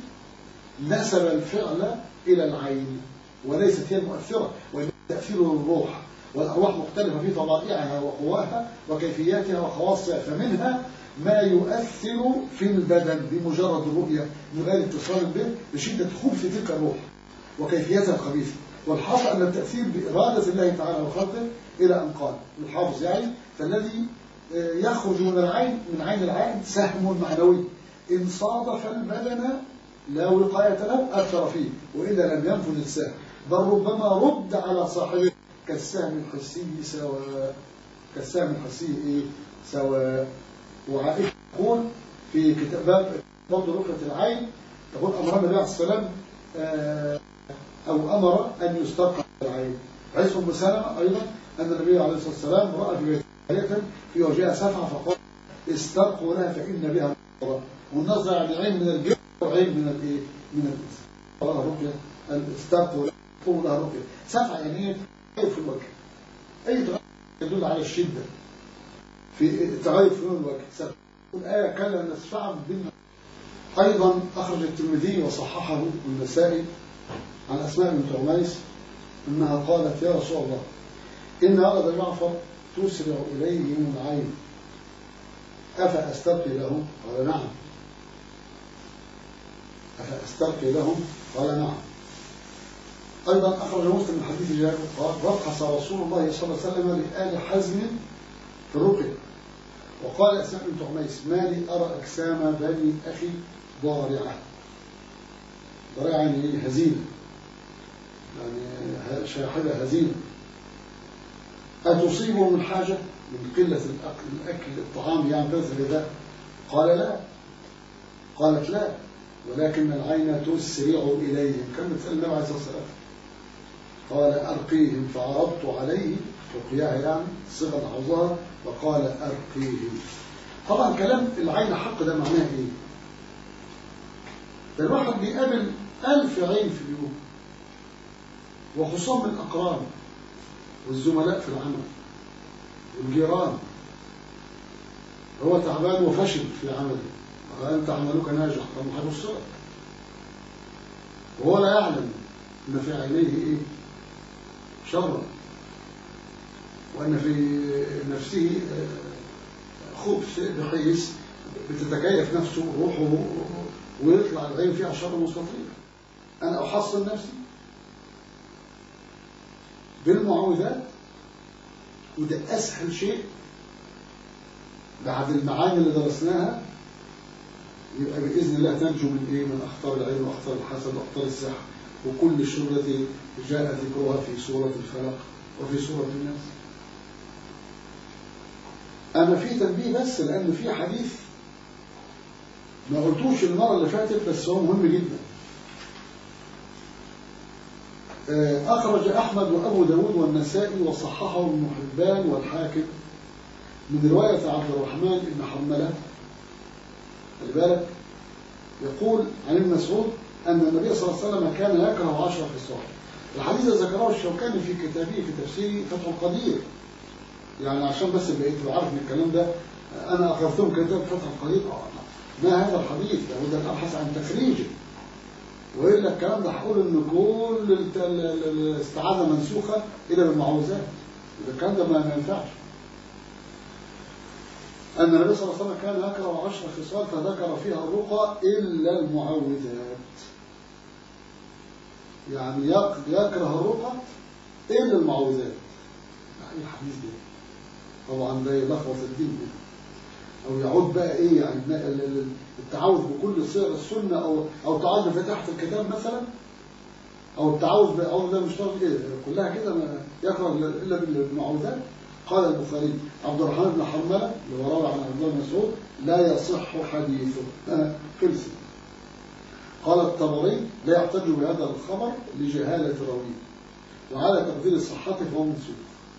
نسب الفعل إلى العين وليست هي المؤثرة، وإنما تأثير الروح، والأرواح مختلفة في طبائعها وقواها وكيفياتها وخواصها، فمنها ما يؤثر في البدن بمجرد الرؤية من غير اتصال به بشدة خبث تلك الروح وكيفيتها الخبيثة. والحاصل أن التأثير بإرادة الله تعالى وخلقه إلى أن قال الحافظ يعني فالذي يخرج من العين من عين العين سهم معنوي إن صادف البدن لا وقاية له أثر فيه، وإلا لم ينفذ السهم، بل ربما رد على صاحبه كالسهم الحسي سواء، كالسهم الحسي إيه سواء. وعائشة تقول في كتاب برضه رقية العين تقول أمر النبي عليه الصلاة والسلام أو أمر أن يسترقى العين. عيسى بن سلمة أيضا أن النبي عليه الصلاة والسلام رأى في بيت في وجهها سفعة فقال استرقوا لها فإن بها الضرر. والنظر يعني عين من الجن وعين من الايه؟ من الإنس. قالها رقية استرقوا لها رقية. سفعة يعني ايه؟ تغير في الوجه. أي تغير يدل على الشدة في التغير في لون الوجه. سفعة. الآية كلا نسفعا بالنسبة. أيضا أخرج الترمذي وصححه النسائي عن أسماء بنت عميس أنها قالت يا رسول الله إن أرض جعفر تسرع إليهم العين أفأسترقي لهم؟ قال نعم. أفأسترقي لهم؟ قال نعم. أيضا أخرج مسلم من حديث جابر قال رخص رسول الله صلى الله عليه وسلم لآل حزم في الرقية. وقال أسماء بنت عميس ما لي أرى أجسام بني أخي ضارعة. ضارعة يعني هزيلة، يعني شاحبة هزيلة. أتصيبه من حاجة من قلة الأكل, الأكل الطعام يعني قلة الغذاء؟ قال لا. قالت لا ولكن العين تسرع إليهم. كان بتسأل النبي عليه الصلاة والسلام قال أرقيهم فعرضت عليه رقياها يعني صيغة حفظها وقال أرقيهم. طبعا كلام العين حق ده معناه إيه؟ ده الواحد بيقابل ألف عين في اليوم وخصوصا من الأقران والزملاء في العمل والجيران. هو تعبان وفشل في عمله وأنت عملك ناجح طب هيبص لك وهو لا يعلم أن في عينيه إيه؟ شرا، وأن في نفسه خبث بحيث بتتكيف نفسه روحه ويطلع العين فيها شر مستطيل. أنا أحصن نفسي بالمعوذات وده أسهل شيء بعد المعاني اللي درسناها، يبقى بإذن الله تنجو من إيه؟ من أخطار العين وأخطار الحسد وأخطار السحر وكل الشر التي جاء ذكرها في سورة الفلق وفي سورة الناس. أنا في تنبيه بس لأن في حديث ما قلتوش المرة اللي فاتت بس هو مهم جدا. أخرج أحمد وأبو داود والنسائي وصححه ابن حبان والحاكم من رواية عبد الرحمن بن حرملة البارك يقول عن ابن مسعود أن النبي صلى الله عليه وسلم كان يكره عشر خصال. الحديث ذكره الشوكاني في كتابه في تفسير فتح القدير، يعني عشان بس بقيت عارف من الكلام ده أنا أخذتهم كتاب فتح القدير. ما هذا الحديث؟ لابد أن أبحث عن تخريجه، وإلا الكلام ده هقول إن كل الاستعاذة منسوخة إلى بالمعوذات، الكلام ده ما ينفعش. أن النبي صلى الله عليه وسلم كان يكره عشر خصال فذكر فيها الرقى إلا المعوذات، يعني يكره الرقى إلا المعوذات. يعني الحديث ده طبعا ده يلخبط الدين ده، أو يعود بقى إيه يعني التعوذ بكل صيغ السنة، أو أو تعوذ بفتحة الكتاب مثلا، أو التعوذ بأعوذ بالله من الشيطان إيه كلها كده يكره إلا بالمعوذات. قال البخاري عبد الرحمن بن حرملة اللي هو راوي عن عبد الله بن مسعود لا يصح حديثه خلص. قال الطبري لا يحتج بهذا الخبر لجهالة راويه، وعلى تقدير صحته فهو منسوخ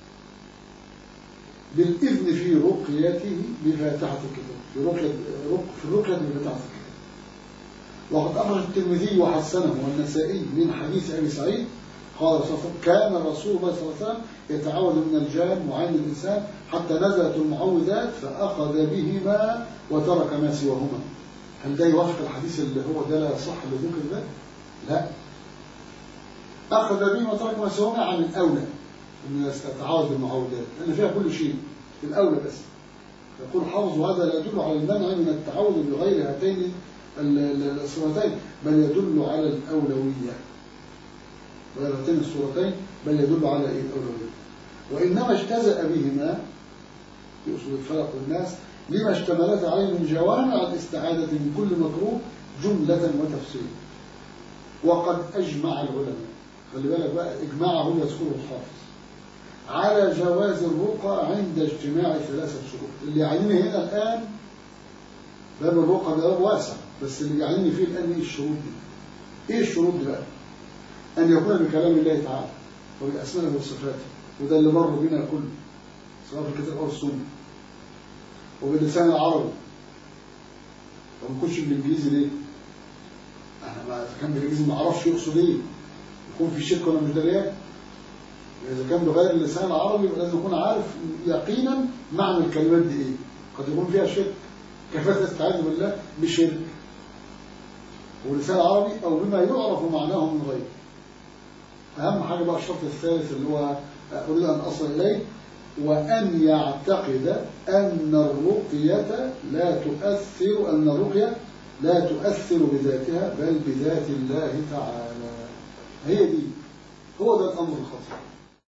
بالإذن في رقيته بفاتحة الكتاب، في رقية في الرقية بفاتحة الكتاب. وقد أخرج الترمذي وحسنه والنسائي من حديث أبي سعيد قال صلى الله عليه وسلم كان رسول الله صلى الله عليه وسلم يتعوذ من الجان وعين الإنسان حتى نزلت المعوذات فأخذ بهما وترك ما سواهما. هل ده يوافق الحديث اللي هو ده لا يصح اللي ذكر ده؟ لا، أخذ بهما وترك ما سواهما عن الأولى أن يتعوذ بالمعوذات لأن فيها كل شيء في الأولى بس. يقول حافظ هذا لا يدل على المنع من التعوذ بغير هاتين الصورتين بل يدل على الأولوية، غير هاتين الصورتين بل يدل على إيه الأولوية. وإنما اجتزأ بهما في أصول الفلق والناس لما اشتملت عليه من جوامع الاستعادة من كل مكروه جملة وتفصيلا. وقد أجمع العلماء، خلي بالك بقى إجماعه يذكره الحافظ، على جواز الرقى عند اجتماع ثلاثة شروط. اللي يعنيني هنا الآن باب الرقى ده باب واسع، بس اللي يعنيني فيه الآن إيه الشروط دي؟ إيه الشروط دي بقى؟ أن يكون بكلام الله تعالى وبأسمائه وصفاته، وده اللي مر بنا كله سواء في الكتاب أو السنة، وباللسان العربي. وما نكونش بالإنجليزي ليه؟ أنا ما كان بالإنجليزي ما أعرفش يقصد إيه، يكون في شرك ولا مش دريان. إذا كان بغير اللسان العربي لازم يكون عارف يقينا معنى الكلمات دي إيه. قد يكون فيها شرك، كيف تستعيذ بالله بشرك ولسان العربي أو بما يعرف معناه من غيره. أهم حاجة بقى الشرط الثالث اللي هو أريد أن أصل إليه، وأن يعتقد أن الرقية لا تؤثر أن الرقية لا تؤثر بذاتها بل بذات الله تعالى. هي دي، هو ده الأمر الخطير.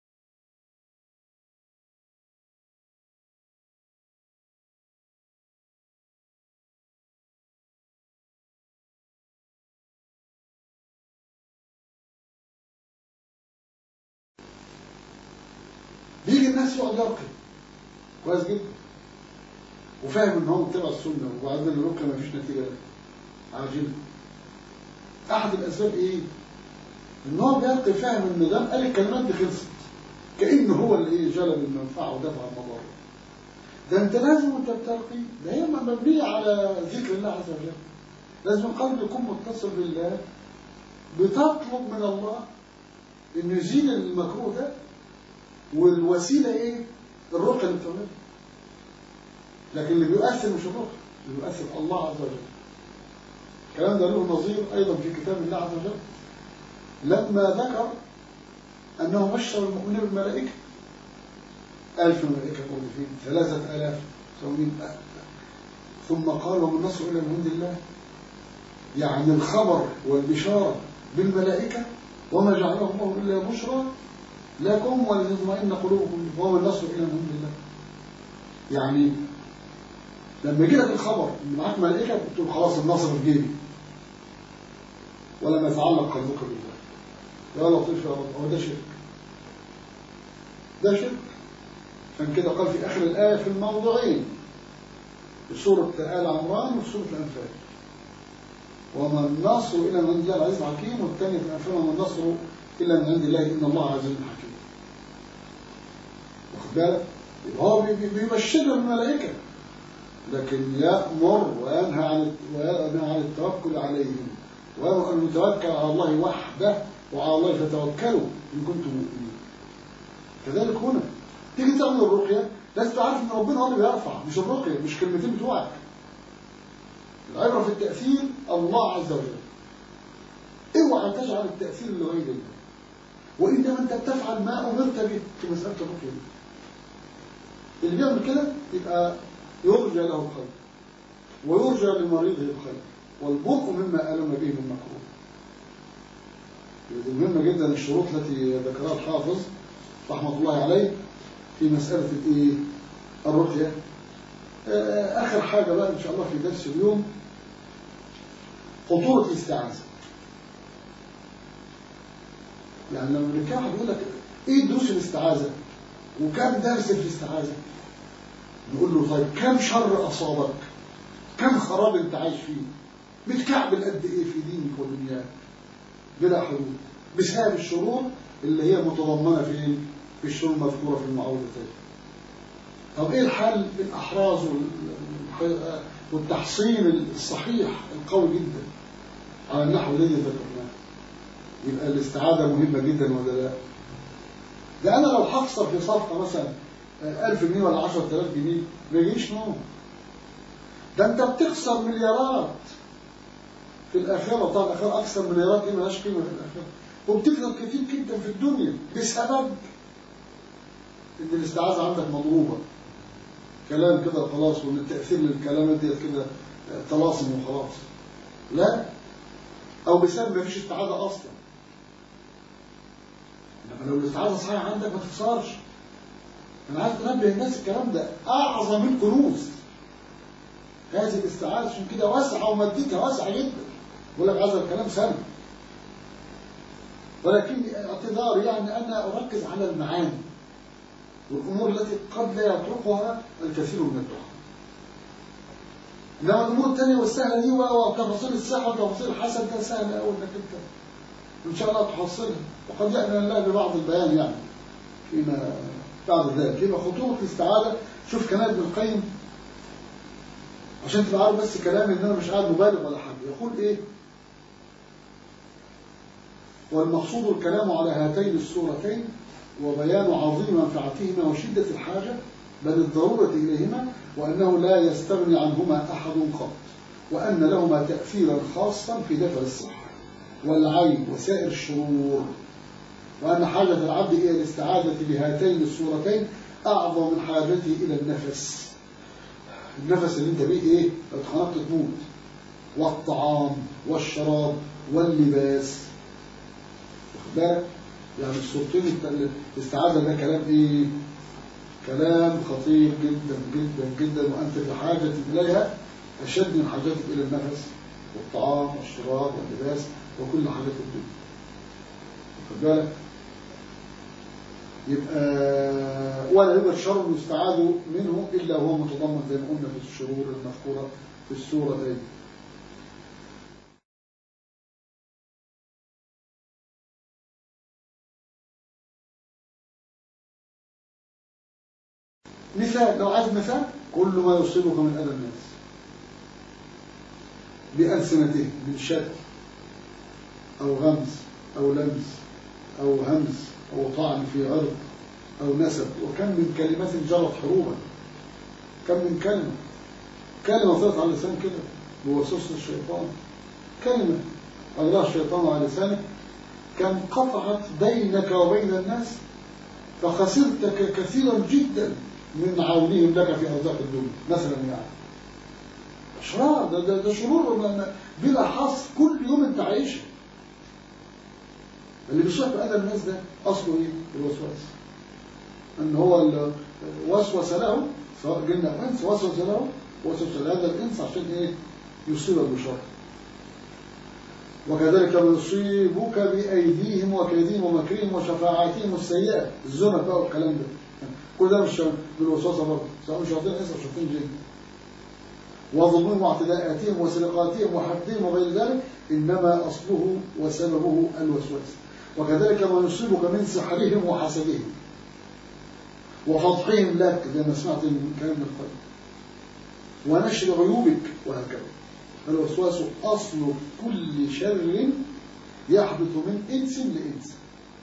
بيجي الناس يقعد يرقي كويس جدا وفاهم ان هو متبع السنه، وبعدين الرقيه ما فيش نتيجه عاجله. احد الاسباب ايه؟ ان هو بيرقي فاهم ان ده قال الكلمات دي خلصت، كانه هو اللي ايه جلب المنفعه ودفع المضار. ده انت لازم وانت بترقي ده هي مبنيه على ذكر الله عز وجل، لازم القلب يكون متصل بالله، بتطلب من الله انه يزيل المكروه ده، والوسيله ايه؟ الرقيه اللي بتعملها. لكن اللي بيؤثر مش الرقيه، اللي بيؤثر الله عز وجل. الكلام ده له نظير ايضا في كتاب الله عز وجل لما ذكر انه بشر المؤمنين بالملائكه ألف ملائكه موظفين ثلاثة آلاف سوين ثم قال ومن نصر الى من عند الله، يعني الخبر والبشاره بالملائكه وما جعله الله الا بشرى لكم ولتطمئن قلوبكم وهو النصر الى من عند الله. يعني لما يجي لك الخبر ان معاك ملائكه بتقول خلاص النصر في جيبي، ولما يتعلق قلبك بالله. يا لطيف يا رب، هو ده شرك، ده شرك. عشان كده قال في اخر الايه في الموضعين في سوره آل عمران وفي سوره الانفال وما النصر الا من عند الله العزيز الحكيم، والثانيه في الانفال وما النصر الا من عند الله ان الله عزيز حكيم. واخد بالك؟ هو بيبشر الملائكه، لكن يأمر وينهى عن وينهى عن التوكل عليهم، ويأمر أن يتوكل على الله وحده وعلى الله فتوكلوا إن كنتم مؤمنين. كذلك هنا تيجي تعمل الرقية لازم تعرف إن ربنا هو اللي بيرفع، مش الرقية، مش كلمتين بتوعك. العبرة في التأثير الله عز وجل. اوعى تجعل التأثير لغير الله، وإنما أنت بتفعل ما أمرت به في مسألة الرقية دي. اللي بيعمل كده يبقى يرجى له الخير ويرجى لمريضه الخير، والبرء مما ألم به من مكروه. مهمة جدا الشروط التي ذكرها الحافظ رحمة الله عليه في مسألة الإيه؟ الرقية. آخر حاجة بقى إن شاء الله في درس اليوم خطورة الاستعاذة. يعني لما النكاح بيقول لك إيه دروس الاستعاذة وكم درس في الاستعاذة، نقول له طيب كم شر أصابك، كم خراب أنت عايش فيه، بتكعبل قد إيه في دينك ودنياك بلا حدود بسبب الشروط اللي هي متضمنة في في الشروط المذكورة في المعوذتين. طب إيه الحل؟ الأحراز والتحصين الصحيح القوي جدا على النحو الذي ذكرناه. يبقى الاستعاذة مهمة جدا ولا لا؟ ده أنا لو هخسر في صفقة مثلا ألف جنيه ولا عشرة آلاف جنيه ما يجيش نوم. ده أنت بتخسر مليارات في الآخرة. طبعا الآخرة أكثر مليارات إيه مالهاش قيمة في الآخرة، وبتخسر كتير جدا في الدنيا بسبب إن الاستعاذة عندك مضروبة. كلام كده خلاص، وإن التأثير للكلام ديت كده طلاسم وخلاص. لا، أو بسبب ما فيش استعاذة أصلا. لو الاستعاذة صحيحة عندك ما تخسرش. أنا عايز تنبه الناس الكلام ده أعظم الكنوز هذه الاستعاذة، عشان كده واسعة ومدتها واسعة جدا. بقول لك هذا الكلام سهل، ولكن اعتذار يعني أنا أركز على المعاني والأمور التي قد لا يطرقها الكثير من الدعاء. إنما الأمور الثانية والسهلة دي وتفاصيل الصحة وتفاصيل الحسن ده سهل أوي إنك أنت إن شاء الله تحصلها، وقد يأتي الله ببعض البيان يعني فيما بعد ذلك. يبقى خطورة الاستعاذة. شوف كلام ابن القيم عشان تبقى عارف بس كلامي إن أنا مش قاعد مبالغ ولا حاجة. يقول إيه؟ والمقصود الكلام على هاتين السورتين وبيان عظيم منفعتهما وشدة الحاجة بل الضرورة إليهما، وأنه لا يستغني عنهما أحد قط، وأن لهما تأثيرا خاصا في دفع الصحة والعين وسائر الشرور، وأن حاجة العبد إلى الاستعاذة بهاتين السورتين أعظم من حاجته إلى النفس. النفس اللي انت بيه إيه؟ لو اتخنقت تموت، والطعام والشراب واللباس. واخد بالك؟ يعني الصورتين الاستعاذة ده كلام إيه؟ كلام خطير جدا جدا جدا، وأنت بحاجة إليها أشد من حاجتك إلى النفس والطعام والشراب واللباس وكل حاجات الدنيا. واخد بالك؟ يبقى ولا يوجد شر يستعاذ منه إلا هو متضمن زي ما قلنا في الشرور المذكورة في السورة دي. مثال، لو عايز مثال، كل ما يصيبك من أذى الناس بألسنتهم من شتم أو غمز أو لمس أو همز أو طعن في عرض أو نسب، وكم من كلمات جرت حروبا، كم من كلمة كلمة طلعت على اللسان كده بوسوسة الشيطان، كلمة أغراها الشيطان على لسانك كم قطعت بينك وبين الناس فخسرت كثيرا جدا من عونهم لك في أرزاق الدنيا مثلا. يعني أشرار، ده, ده, ده شرور بلا حصر كل يوم أنت عايشها. اللي بيصيب بأذى الناس ده أصله إيه؟ الوسواس. أن هو وسوس له سواء جن أو إنس، وسوس له وسوس لهذا الإنس عشان إيه؟ يصيبك بشر. وكذلك يصيبك بأيديهم وكيدهم ومكرهم وشفاعاتهم السيئة، الزنا بقى والكلام ده كل ده مش بالوسوسة برضه، سواء شياطين إنس أو شياطين جن. وظلمهم واعتداءاتهم وسرقاتهم وحقدهم وغير ذلك إنما أصله وسببه الوسواس. وكذلك ما يصيبك من سحرهم وحسدهم وفضحهم لك زي ما سمعت من كلام ابن القيم ونشر عيوبك وهكذا. الوسواس أصل كل شر يحدث من إنس لإنس.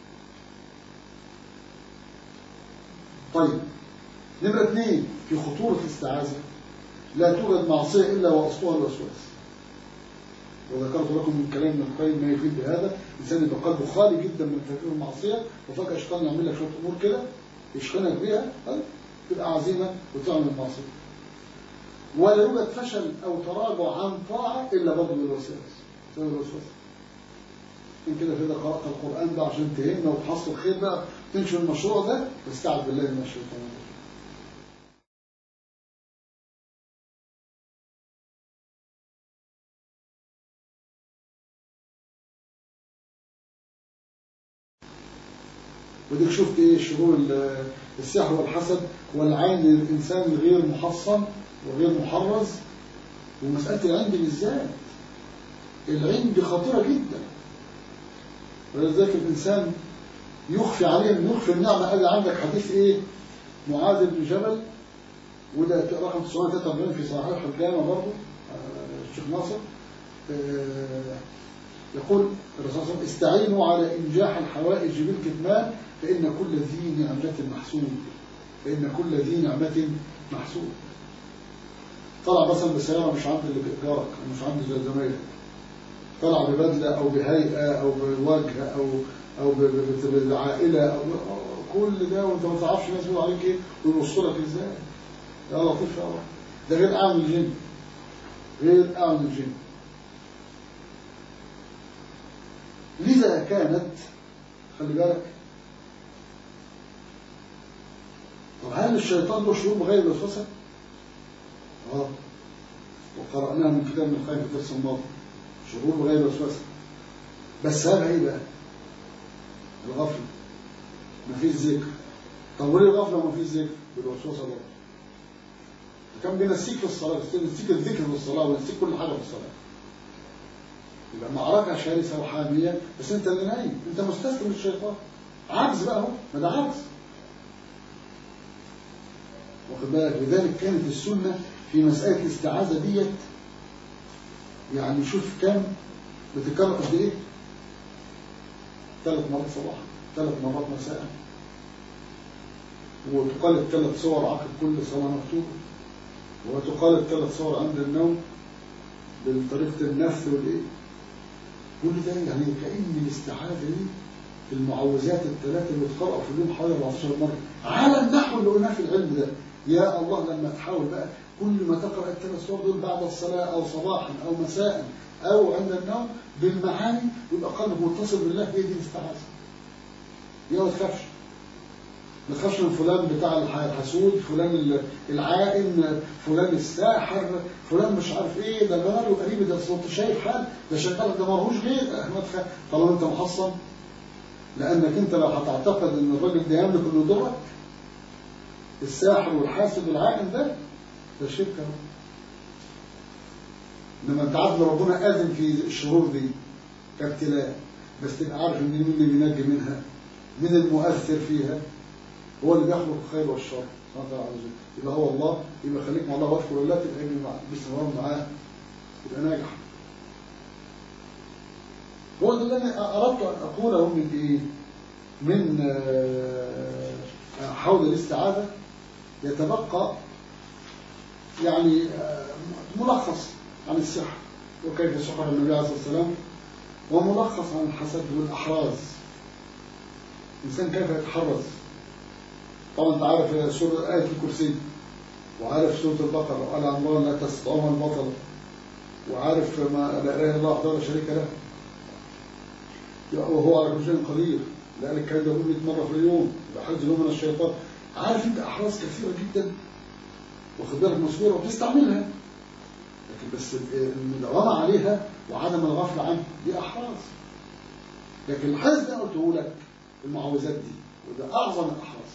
طيب نمرة اثنين في خطورة الاستعاذة، لا توجد معصية إلا وأصلها الوسواس. وذكرت لكم من كلام ابن القيم ما يفيد بهذا. الإنسان يبقى قلبه خالي جدا من تفكير المعصية، وفجأة الشيطان يعمل لك شوية أمور كده يشغلك بيها، تبقى عزيمة وتعمل المعصية. ولا يوجد فشل أو تراجع عن طاعة إلا برضه بالوسواس، بسبب الوسواس. من كده كده قرأت القرآن ده عشان تهمنا وتحصل خير بقى، تنشر المشروع ده، واستعذ بالله من الشيطان الرجيم. وديك شفت ايه شرور السحر والحسد والعين للإنسان غير محصن وغير محرز. ومسألة العين بالذات، العين دي خطيرة جدا، ولذلك الإنسان يخفي عليه من يخفي النعمة. أجي عندك حديث إيه معاذ بن جبل، وده رقم تسعمائة وثلاثة وأربعين في صحيح الجامع برضه الشيخ ناصر، يقول الرسول صلى الله عليه وسلم: استعينوا على إنجاح الحوائج بالكتمان فإن كل ذي نعمة محسود، فإن كل ذي نعمة محسود. طلع مثلا بسيارة مش عند اللي جارك، مش عند زي زمايلك، طلع ببدلة أو بهيئة أو بوجه أو أو بالعائلة أو كل ده، وأنت ما تعرفش الناس بيقولوا عليك إيه ويبصوا لك إزاي. يا لطيف يا رب، ده غير أعمل الجن، غير أعمل الجن. لذا كانت، خلي بالك، طب هل الشيطان له شعور بغير الوسوسة؟ اه، وقرأناها من كتاب من القيم في الدرس الماضي، شعور بغير الوسوسة. بس هذا ايه بقى؟ الغفلة، مفيش ذكر. طب وليه الغفلة ومفيش ذكر؟ بالوسوسة برضه. كان بينسيك في الصلاة، بينسيك الذكر في الصلاة وينسيك كل حاجة في الصلاة. يبقى معركة شرسة وحامية، بس انت اللي نايم، انت مستسلم للشيطان. عجز بقى اهو، ما ده عجز. واخد بالك؟ لذلك كانت السنة في مسألة الاستعاذة ديت، يعني شوف كم بتكرر قد ايه؟ ثلاث مرات صباحا، ثلاث مرات مساء، وتقال ثلاث صور عقب كل صلاة مكتوبة، وتقال ثلاث صور عند النوم بطريقة النفث والايه؟ كل ده يعني كأن الاستعاذة دي المعوذات الثلاثة اللي بتقرأ في اليوم حوالي أربعتاشر مرة على النحو اللي قلناه في العلم ده. يا الله لما تحاول بقى كل ما تقرأ الثلاث صور دول بعد الصلاة أو صباحا أو مساء أو عند النوم بالمعاني، يبقى قلبك متصل بالله. هي دي الاستعاذة. يا ما تخافش، ما تخافش من فلان بتاع الحسود، فلان العائن، فلان الساحر، فلان مش عارف ايه، ده جار وقريب، ده صوت شايف حال، ده شغال، ده ماهوش غير. ما تخاف طالما انت محصن، لانك انت لو هتعتقد ان الراجل ده يملك انه يضرك، الساحر والحاسد والعائن ده ده شرك. انما انت عارف ربنا اذن في الشرور دي كابتلاء، بس تبقى عارف ان مين اللي بينجي منها، مين المؤثر فيها، هو اللي بيخلق الخير والشر سبحانه وتعالى. يبقى هو الله، يبقى خليك مع الله واشكر الله، تبقى اجري معاه باستمرار معاه، تبقى ناجح. هو ده اللي انا اردت ان اقوله من ايه؟ من حول الاستعاذة. يتبقى يعني ملخص عن السحر وكيف سحر النبي عليه الصلاة والسلام، وملخص عن الحسد والأحراز. الإنسان كيف يتحرز. طبعا انت عارف سورة آية الكرسي، وعارف سورة البقرة وقال عن الله لا تستطيعون البطل، وعارف ما لا إله إلا الله وحده لا شريك له، وهو على كل شيء قدير، لأن الكلام ده مئة مرة في اليوم، بحجزه من الشيطان. عارف انت أحراز كثيرة جدا، واخد بالك مسؤولة وبتستعملها، لكن بس المداومة عليها وعدم الغفلة عنها دي أحراز. لكن الحرز ده قلته لك المعوذات دي، وده أعظم الأحراز.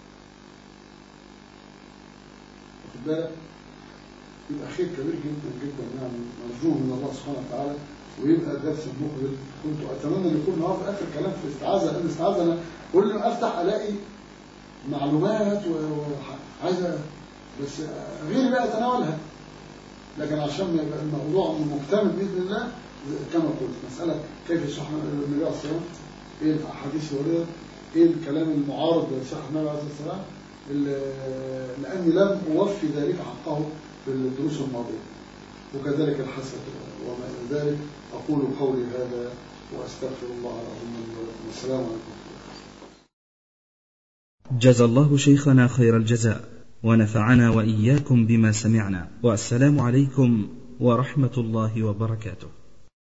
واخد بالك؟ يبقى خير كبير جدا جدا، يعني مرجوه من الله سبحانه وتعالى، ويبقى درس مقبل. كنت أتمنى أن يكون هذا آخر كلام في الاستعاذة، لأن الاستعاذة أنا كل ما أفتح ألاقي معلومات وعايزة بس غير بقى أتناولها، لكن عشان يبقى الموضوع مكتمل بإذن الله كما قلت مسألة كيف يصح النبي عليه الصلاة والسلام، ايه الأحاديث الواردة، ايه الكلام المعارض لصحة النبي عليه الصلاة والسلام، لأني لم أوفي ذلك حقه في الدروس الماضية، وكذلك الحسد وما إلى ذلك. أقول قولي هذا وأستغفر الله العظيم لي ولكم، والسلام عليكم. جزا الله شيخنا خير الجزاء، ونفعنا وإياكم بما سمعنا، والسلام عليكم ورحمة الله وبركاته.